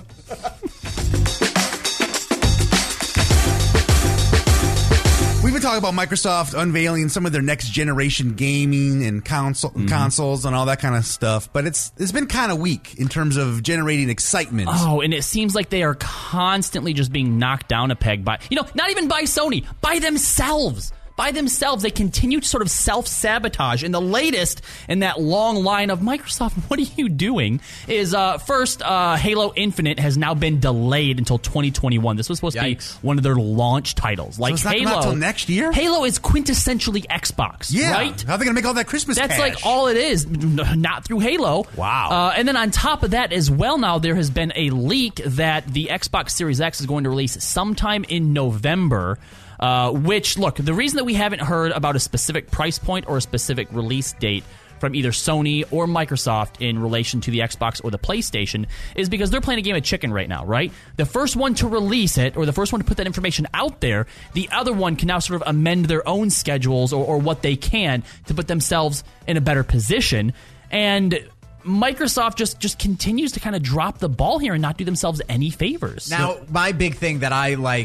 We've been talking about Microsoft unveiling some of their next generation gaming and consoles and all that kind of stuff, but it's been kind of weak in terms of generating excitement. Oh, and it seems like they are constantly just being knocked down a peg by, you know, not even by Sony, by themselves. by themselves, they continue to sort of self-sabotage. And the latest in that long line of Microsoft, what are you doing, is first, Halo Infinite has now been delayed until 2021. This was supposed to be one of their launch titles. Like, so it's not Halo, coming out till next year? Halo is quintessentially Xbox, right? How are they going to make all that Christmas That's cash? like all it is, not through Halo. Wow. And then on top of that as well, now there has been a leak that the Xbox Series X is going to release sometime in November. Which, look, the reason that we haven't heard about a specific price point or a specific release date from either Sony or Microsoft in relation to the Xbox or the PlayStation is because they're playing a game of chicken right now, right? The first one to release it, or the first one to put that information out there, the other one can now sort of amend their own schedules or what they can to put themselves in a better position. And Microsoft just continues to kind of drop the ball here and not do themselves any favors. Now, my big thing that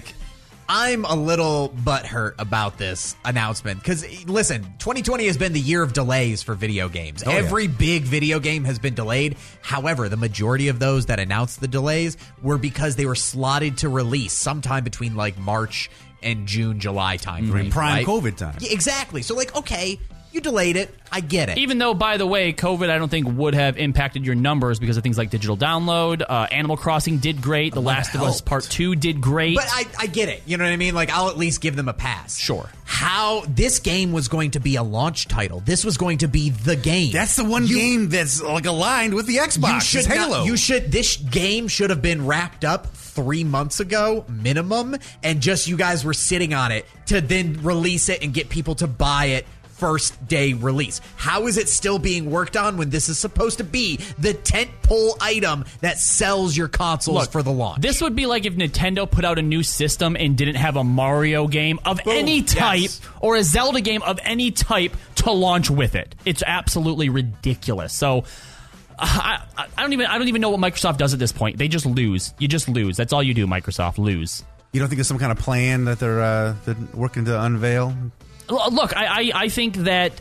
I'm a little butthurt about this announcement because, listen, 2020 has been the year of delays for video games. Every big video game has been delayed. However, the majority of those that announced the delays were because they were slotted to release sometime between like March and June, July time. Prime right? COVID time. Yeah, exactly. So, like, okay, you delayed it. I get it. Even though, by the way, COVID, I don't think would have impacted your numbers because of things like digital download. Animal Crossing did great. The Last of Us Part 2 did great. But I get it. You know what I mean? Like, I'll at least give them a pass. Sure. How this game was going to be a launch title. This was going to be the game. That's the one game that's like aligned with the Xbox. You should Halo. This game should have been wrapped up 3 months ago, minimum, and just you guys were sitting on it to then release it and get people to buy it first day release. How is it still being worked on when this is supposed to be the tentpole item that sells your consoles for the launch? This would be like if Nintendo put out a new system and didn't have a Mario game of any type or a Zelda game of any type to launch with it. It's absolutely ridiculous. So I don't even know what Microsoft does at this point. They just lose. You just lose. That's all you do, Microsoft. Lose. You don't think there's some kind of plan that they're working to unveil? Look, I think that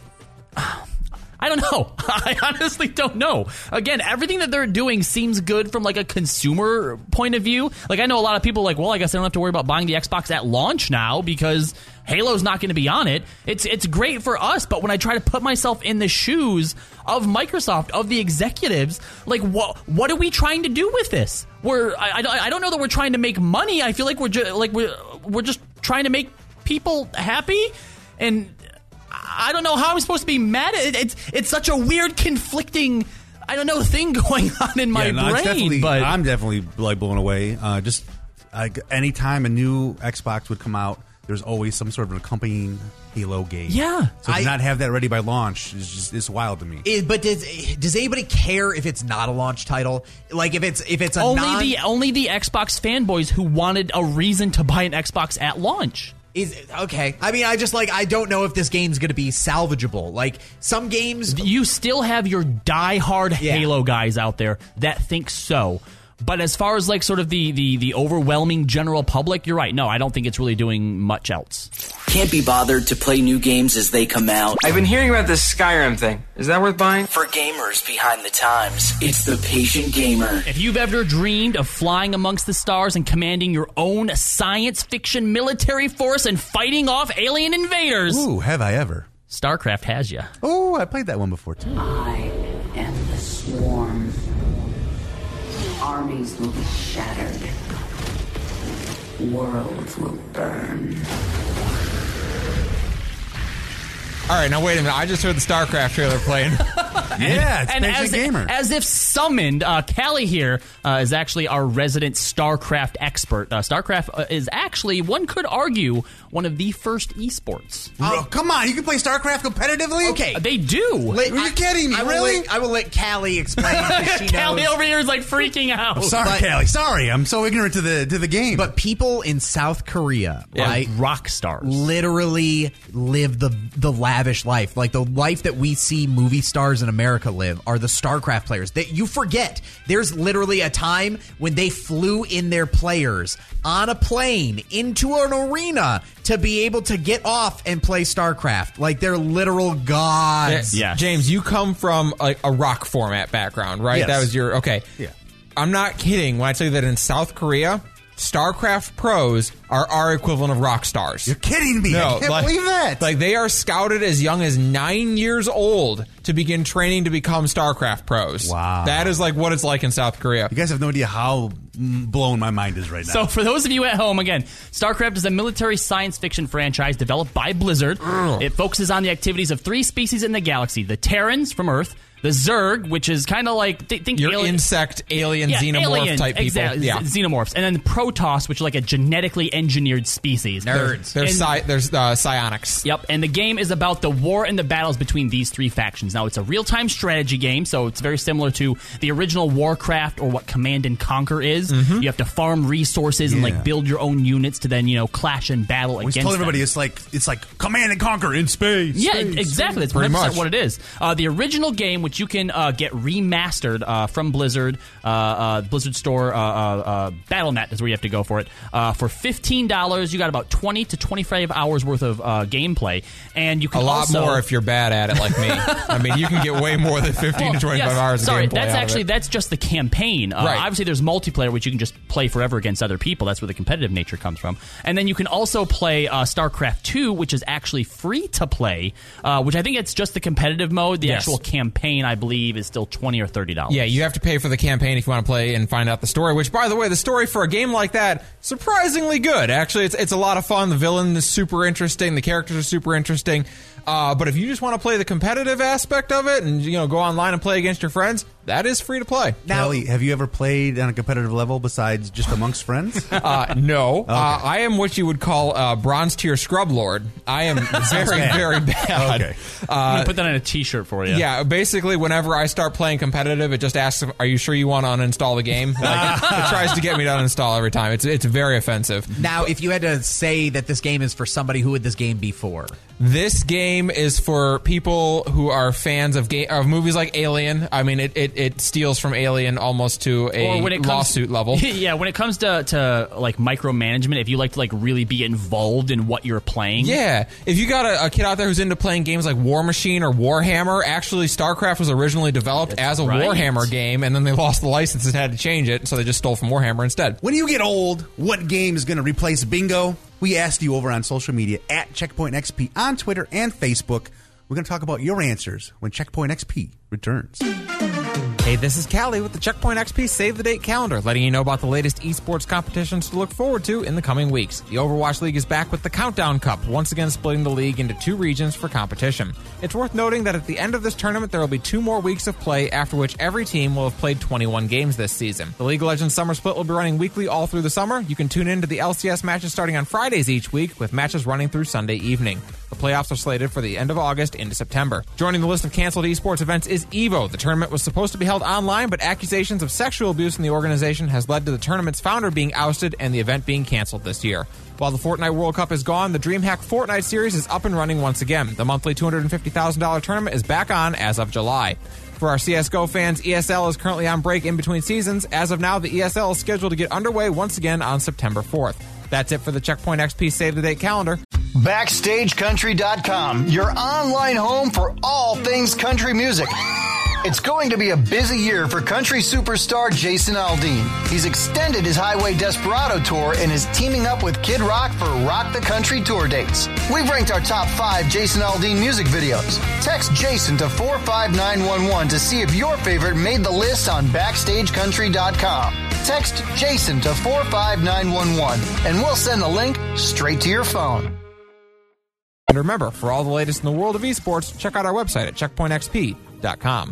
I don't know. I honestly don't know. Again, everything that they're doing seems good from like a consumer point of view. Like I know a lot of people like, well, I guess I don't have to worry about buying the Xbox at launch now because Halo's not going to be on it. It's great for us, but when I try to put myself in the shoes of Microsoft, of the executives, like what are we trying to do with this? I don't know that we're trying to make money. I feel like we're just trying to make people happy. And I don't know how I'm supposed to be mad at it. It's such a weird, conflicting, I don't know, thing going on in my brain. But I'm definitely like blown away. Just like anytime a new Xbox would come out, there's always some sort of an accompanying Halo game. Yeah, so to not have that ready by launch it's wild to me. But does anybody care if it's not a launch title? Like if it's a only the Xbox fanboys who wanted a reason to buy an Xbox at launch. Okay. I mean, I don't know if this game's going to be salvageable. Like, some games... You still have your diehard Halo guys out there that think so. But as far as, like, sort of the overwhelming general public, you're right. No, I don't think it's really doing much else. Can't be bothered to play new games as they come out. I've been hearing about this Skyrim thing. Is that worth buying? For gamers behind the times, it's the Patient Gamer. If you've ever dreamed of flying amongst the stars and commanding your own science fiction military force and fighting off alien invaders... Ooh, have I ever. StarCraft has you. Oh, I played that one before, too. I am the swarm. Armies will be shattered. Worlds will burn. All right, now wait a minute. I just heard the StarCraft trailer playing. Yeah, it's and Gamer. As if summoned, Callie here is actually our resident StarCraft expert. StarCraft is actually, one could argue, one of the first esports. Oh, come on. You can play StarCraft competitively? Okay. They do. Are you kidding me? Really? I will let Callie explain. Callie over here is like freaking out. I'm sorry, Callie. Sorry. I'm so ignorant to the game. But people in South Korea, right? Rock stars. Literally live the lavish life. Like the life that we see movie stars in America live are the StarCraft players. That you forget. There's literally a time when they flew in their players on a plane into an arena to be able to get off and play StarCraft. Like they're literal gods. Yeah. James, you come from a rock format background, right? Yes. That was your... Okay. Yeah. I'm not kidding when I tell you that in South Korea, StarCraft pros are our equivalent of rock stars. You're kidding me. No, I can't believe that. Like, they are scouted as young as 9 years old to begin training to become StarCraft pros. Wow. That is like what it's like in South Korea. You guys have no idea how blown my mind is right now. So for those of you at home, again, StarCraft is a military science fiction franchise developed by Blizzard. It focuses on the activities of 3 species in the galaxy: the Terrans from Earth, the Zerg, which is kind of like think your alien, insect, alien, xenomorph type people. Exactly, xenomorphs, and then the Protoss, which is like a genetically engineered species. Nerds. There's psionics. Yep, and the game is about the war and the battles between these 3 factions. Now, it's a real-time strategy game, so it's very similar to the original Warcraft or what Command and Conquer is. You have to farm resources and like build your own units to then clash and battle against. We told everybody them. it's like Command and Conquer in space. Yeah, space, exactly. That's 100% what it is. The original game, which you can get remastered from Blizzard, Blizzard Store, Battle.net is where you have to go for it. For $15, you got about 20 to 25 hours worth of gameplay, and you can a lot more if you're bad at it like me. I mean, you can get way more than 15 to 25 hours of gameplay. That's just the campaign. Right. Obviously, there's multiplayer, which you can just play forever against other people. That's where the competitive nature comes from. And then you can also play StarCraft 2, which is actually free to play, which I think it's just the competitive mode. The actual campaign, I believe, is still $20 or $30. Yeah, you have to pay for the campaign if you want to play and find out the story, which, by the way, the story for a game like that, surprisingly good. Actually, it's a lot of fun. The villain is super interesting. The characters are super interesting. But if you just want to play the competitive aspect of it and go online and play against your friends, that is free to play. Now, Kelly, have you ever played on a competitive level besides just amongst friends? No. Okay. I am what you would call bronze tier scrub lord. I am very, very bad. Okay. I'm going to put that on a t-shirt for you. Yeah, basically, whenever I start playing competitive, it just asks, are you sure you want to uninstall the game? Like, it tries to get me to uninstall every time. It's very offensive. Now, if you had to say that this game is for somebody, who would this game be for? This game is for people who are fans of movies like Alien. I mean, it steals from Alien almost to a lawsuit level. Yeah, when it comes to like micromanagement, if you like to like really be involved in what you're playing. Yeah, if you got a kid out there who's into playing games like War Machine or Warhammer, actually StarCraft was originally developed as a Warhammer game, and then they lost the license and had to change it, so they just stole from Warhammer instead. When you get old, what game is going to replace bingo? We asked you over on social media at Checkpoint XP on Twitter and Facebook. We're going to talk about your answers when Checkpoint XP returns. Hey, this is Callie with the Checkpoint XP Save the Date calendar, letting you know about the latest esports competitions to look forward to in the coming weeks. The Overwatch League is back with the Countdown Cup, once again splitting the league into 2 regions for competition. It's worth noting that at the end of this tournament, there will be 2 more weeks of play, after which every team will have played 21 games this season. The League of Legends Summer Split will be running weekly all through the summer. You can tune in to the LCS matches starting on Fridays each week, with matches running through Sunday evening. The playoffs are slated for the end of August into September. Joining the list of canceled esports events is EVO. The tournament was supposed to be held online, but accusations of sexual abuse in the organization has led to the tournament's founder being ousted and the event being canceled this year. While the Fortnite World Cup is gone, the DreamHack Fortnite series is up and running once again. The monthly $250,000 tournament is back on as of July. For our CSGO fans, ESL is currently on break in between seasons. As of now, the ESL is scheduled to get underway once again on September 4th. That's it for the Checkpoint XP Save the Date calendar. BackstageCountry.com, your online home for all things country music. It's going to be a busy year for country superstar Jason Aldean. He's extended his Highway Desperado tour and is teaming up with Kid Rock for Rock the Country tour dates. We've ranked our top 5 Jason Aldean music videos. Text Jason to 45911 to see if your favorite made the list on BackstageCountry.com. Text Jason to 45911 and we'll send the link straight to your phone. And remember, for all the latest in the world of esports, check out our website at checkpointxp.com.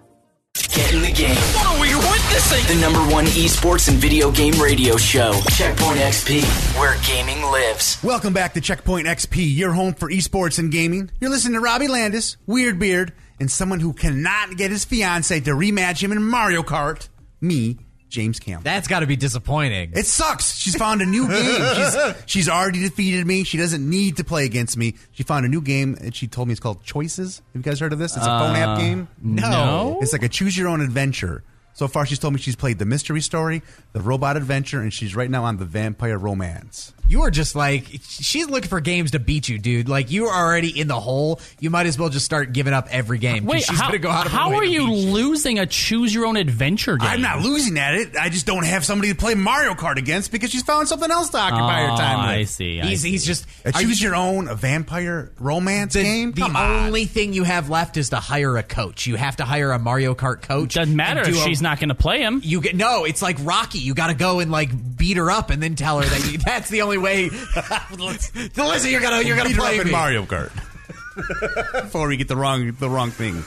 Get in the game. What are we witnessing? The #1 esports and video game radio show, Checkpoint XP, where gaming lives. Welcome back to Checkpoint XP, your home for esports and gaming. You're listening to Robbie Landis, Weird Beard, and someone who cannot get his fiancée to rematch him in Mario Kart, me, James Campbell. That's got to be disappointing. It sucks. She's found a new game. She's already defeated me. She doesn't need to play against me. She found a new game, and she told me it's called Choices. Have you guys heard of this? It's a phone app game. No. It's like a choose-your-own adventure So far, she's told me she's played the Mystery Story, the Robot Adventure, and she's right now on the Vampire Romance. You are just like, she's looking for games to beat you, dude. Like, you are already in the hole. You might as well just start giving up every game. Wait, she's gonna go out of her how way are to you beat losing a choose-your-own-adventure game? I'm not losing at it. I just don't have somebody to play Mario Kart against because she's found something else to occupy her time with. I see. He's just a choose-your-own Vampire Romance game? The only thing you have left is to hire a coach. You have to hire a Mario Kart coach. Doesn't matter if she's not going to play him. No, it's like Rocky. You got to go and like beat her up and then tell her that that's the only way. Listen, you're gonna beat play her up me. in Mario Kart before we get the wrong thing.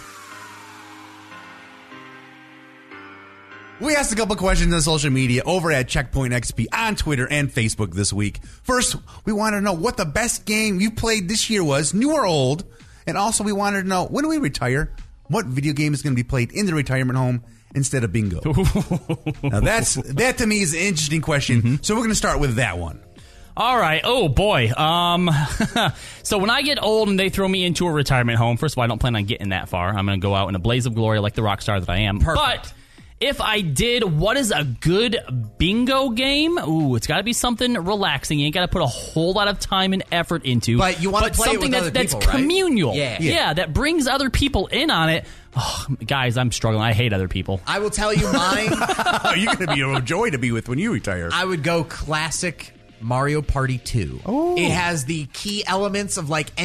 We asked a couple questions on social media over at Checkpoint XP on Twitter and Facebook this week. First, we wanted to know what the best game you played this year was, new or old, and also we wanted to know, when do we retire, what video game is going to be played in the retirement home instead of bingo? Now that to me is an interesting question, so we're going to start with that one. All right. Oh, boy. So when I get old and they throw me into a retirement home, first of all, I don't plan on getting that far. I'm going to go out in a blaze of glory like the rock star that I am. Perfect. But if I did, what is a good bingo game? Ooh, it's got to be something relaxing. You ain't got to put a whole lot of time and effort into. But you want to play something it with other that's people, right? communal. Yeah, that brings other people in on it. Oh, guys, I'm struggling. I hate other people. I will tell you mine. You're going to be a joy to be with when you retire. I would go classic Mario Party 2. Oh. It has the key elements of like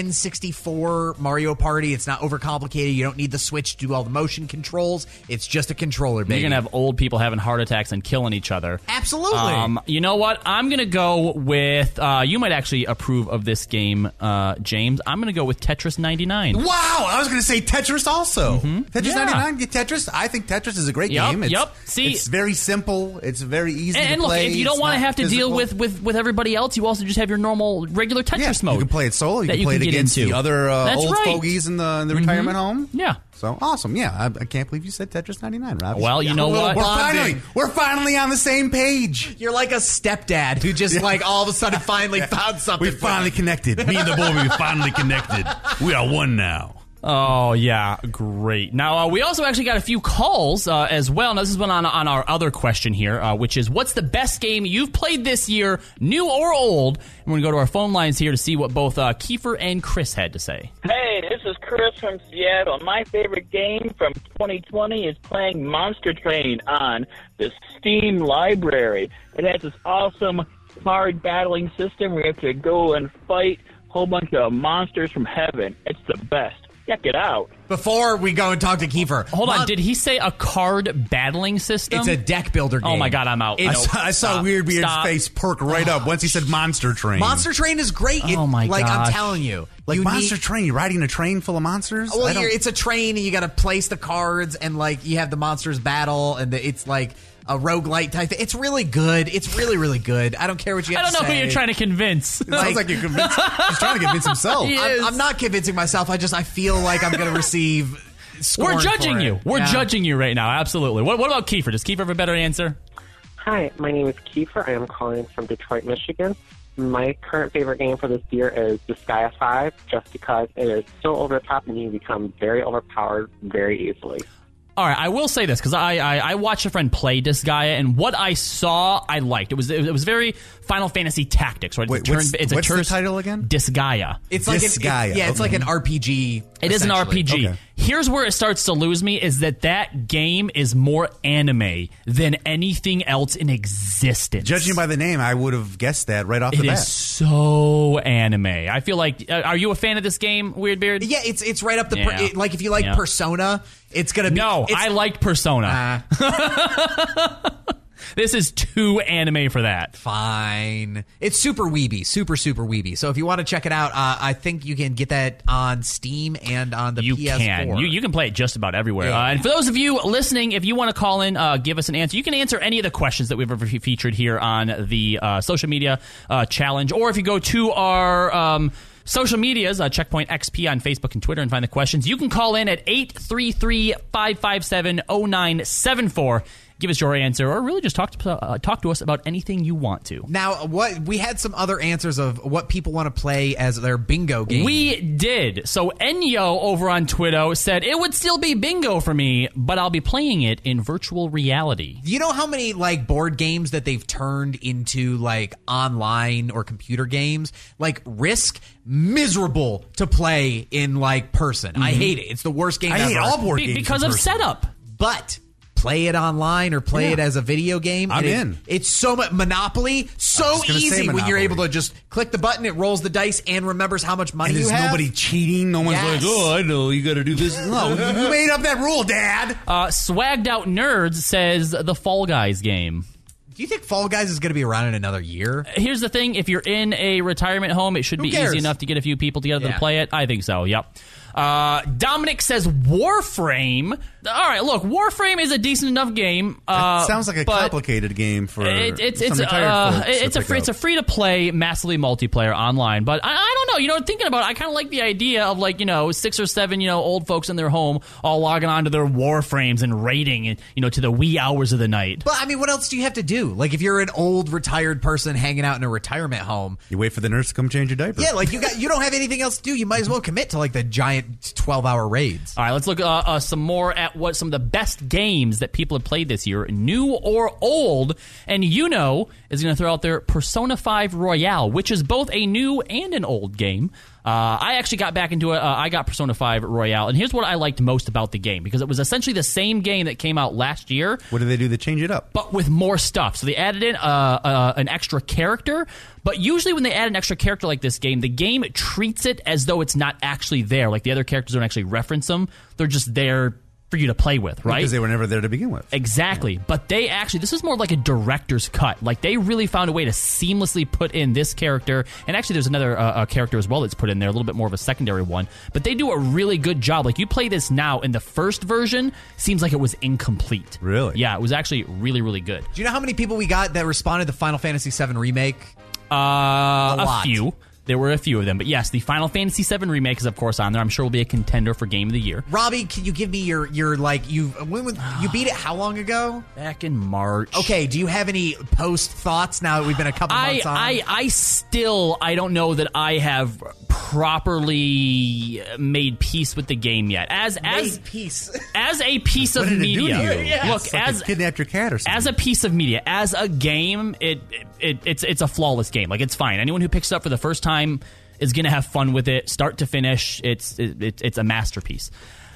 N64 Mario Party. It's not overcomplicated. You don't need the Switch to do all the motion controls. It's just a controller, baby. You're going to have old people having heart attacks and killing each other. Absolutely. You know what? I'm going to go with, you might actually approve of this game, James. I'm going to go with Tetris 99. Wow, I was going to say Tetris also. Tetris Yeah. 99, get Tetris. I think Tetris is a great game. See, it's very simple. It's very easy and to play. Look, if you don't want to have to deal with everybody else, you also just have your normal regular Tetris mode. You can play it solo. You that can play it get against into. the other old right. fogies in the retirement home. Yeah. So awesome. Yeah, I can't believe you said Tetris 99, Rob. Well, you know what? We're finally on the same page. You're like a stepdad who just like all of a sudden finally found something. We finally connected. Me and the boy, we finally connected. We are one now. Oh, yeah. Great. Now, we also actually got a few calls as well. Now, this is one on our other question here, which is, what's the best game you've played this year, new or old? And we're going to go to our phone lines here to see what both Kiefer and Chris had to say. Hey, this is Chris from Seattle. My favorite game from 2020 is playing Monster Train on the Steam library. It has this awesome card battling system where you have to go and fight a whole bunch of monsters from heaven. It's the best. Check it out. Before we go and talk to Kiefer. Hold on, did he say a card battling system? It's a deck builder game. Oh my God, I'm out. I saw Weirdbeard's face perk right up once he said Monster Train. Monster Train is great. Oh my Like, gosh. I'm telling you. Like Monster Train, you're riding a train full of monsters? Well, it's a train and you got to place the cards and like you have the monsters battle and it's like a roguelite type thing. It's really good. It's really, really good. I don't care what you have to say. I don't know who you're trying to convince. Sounds like you're convinced. He's trying to convince himself. I'm not convincing myself. I feel like I'm going to receive scorn. We're judging for it. you. We're judging you right now. Absolutely. What about Kiefer? Does Kiefer have a better answer? Hi, my name is Kiefer. I am calling from Detroit, Michigan. My current favorite game for this year is Disgaea 5, just because it is so over the top and you become very overpowered very easily. All right, I will say this because I watched a friend play Disgaea, and what I saw, I liked. It was very Final Fantasy Tactics, right? Wait, what's the title again? Disgaea. It's like Disgaea. It's like an RPG. It is an RPG. Okay. Here's where it starts to lose me: is that game is more anime than anything else in existence. Judging by the name, I would have guessed that right off the bat. It is so anime. I feel like. Are you a fan of this game, Weirdbeard? Yeah, it's right up the like if you like Persona, it's gonna be. No, I liked Persona. This is too anime for that. Fine. It's super weeby. Super, super weeby. So if you want to check it out, I think you can get that on Steam and on the PS4. You can play it just about everywhere. Yeah. And for those of you listening, if you want to call in, give us an answer. You can answer any of the questions that we've ever featured here on the social media challenge. Or if you go to our... social medias, Checkpoint XP on Facebook and Twitter, and find the questions. You can call in at 833-557-0974. give us your answer, or really just talk to us about anything you want to. Now, we had some other answers of what people want to play as their bingo game. We did. So Enyo over on Twitter said, it would still be bingo for me, but I'll be playing it in virtual reality. Do you know how many like board games that they've turned into like online or computer games? Like Risk, miserable to play in like person. I hate it. It's the worst game ever. I hate all board games because of setup. But play it online or play it as a video game. I'm in. It's so much Monopoly, so easy when you're able to just click the button, it rolls the dice and remembers how much money and you have. There's nobody cheating. No one's like, oh, I know, you got to do this. No, you made up that rule, Dad. Swagged Out Nerds says the Fall Guys game. Do you think Fall Guys is going to be around in another year? Here's the thing. If you're in a retirement home, it should be easy enough to get a few people together to play it. I think so, yep. Dominic says Warframe. All right, look, Warframe is a decent enough game. It sounds like a complicated game for it's a free to play, massively multiplayer online. But I don't know. Thinking about it, I kind of like the idea of 6 or 7 old folks in their home all logging onto their Warframes and raiding to the wee hours of the night. But I mean, what else do you have to do? Like if you're an old retired person hanging out in a retirement home, you wait for the nurse to come change your diaper. Yeah, you don't have anything else to do. You might as well commit to like the giant 12-hour raids. All right, let's look some more at what some of the best games that people have played this year, new or old. And is going to throw out there Persona 5 Royale, which is both a new and an old game. I actually got back into it. I got Persona 5 Royale, and here's what I liked most about the game, because it was essentially the same game that came out last year. What did they do to change it up? But with more stuff. So they added in an extra character, but usually when they add an extra character like this game, the game treats it as though it's not actually there. Like the other characters don't actually reference them. They're just there for you to play with, right? Because they were never there to begin with. Exactly. Yeah. But this is more like a director's cut. Like they really found a way to seamlessly put in this character. And actually there's another character as well that's put in there, a little bit more of a secondary one. But they do a really good job. Like you play this now, and the first version seems like it was incomplete. Really? Yeah, it was actually really, really good. Do you know how many people we got that responded to Final Fantasy VII Remake? A few. There were a few of them. But yes, the Final Fantasy VII Remake is, of course, on there. I'm sure will be a contender for Game of the Year. Robbie, can you give me you beat it how long ago? Back in March. Okay, do you have any post thoughts now that we've been a couple months on? I don't know that I have properly made peace with the game yet. As a piece of media. Look, as kidnapped your cat or something. As a piece of media, as a game, it's a flawless game. Like it's fine. Anyone who picks it up for the first time is going to have fun with it, start to finish. It's a masterpiece.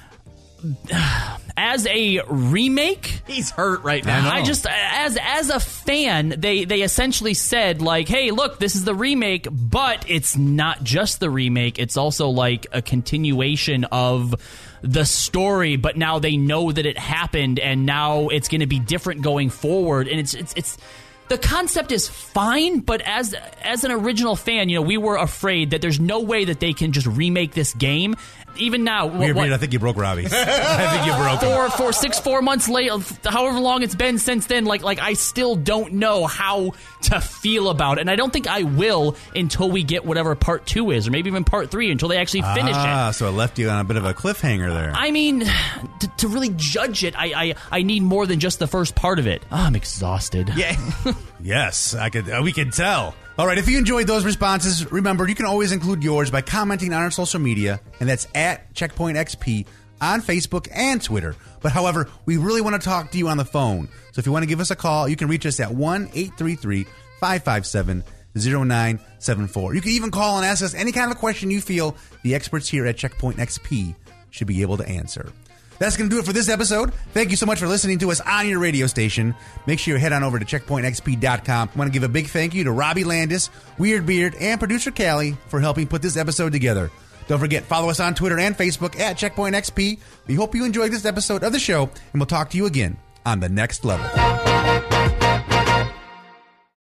As a remake, he's hurt right now. I just as a fan, they essentially said like, hey, look, this is the remake, but it's not just the remake. It's also like a continuation of the story, but now they know that it happened, and now it's going to be different going forward. And it's the concept is fine, but as an original fan, we were afraid that there's no way that they can just remake this game. Even now, I think you broke Robbie. I think you broke him. 4 months later, however long it's been since then, like I still don't know how to feel about it, and I don't think I will until we get whatever part 2 is, or maybe even part 3, until they actually finish it. So it left you on a bit of a cliffhanger there. I mean, to really judge it, I need more than just the first part of it. I'm exhausted. Yeah. Yes, we can tell. All right, if you enjoyed those responses, remember, you can always include yours by commenting on our social media, and that's at Checkpoint XP on Facebook and Twitter. But however, we really want to talk to you on the phone. So if you want to give us a call, you can reach us at 1-833-557-0974. You can even call and ask us any kind of question you feel the experts here at Checkpoint XP should be able to answer. That's going to do it for this episode. Thank you so much for listening to us on your radio station. Make sure you head on over to checkpointxp.com. I want to give a big thank you to Robbie Landis, Weird Beard, and producer Callie for helping put this episode together. Don't forget, follow us on Twitter and Facebook at CheckpointXP. We hope you enjoyed this episode of the show, and we'll talk to you again on the next level.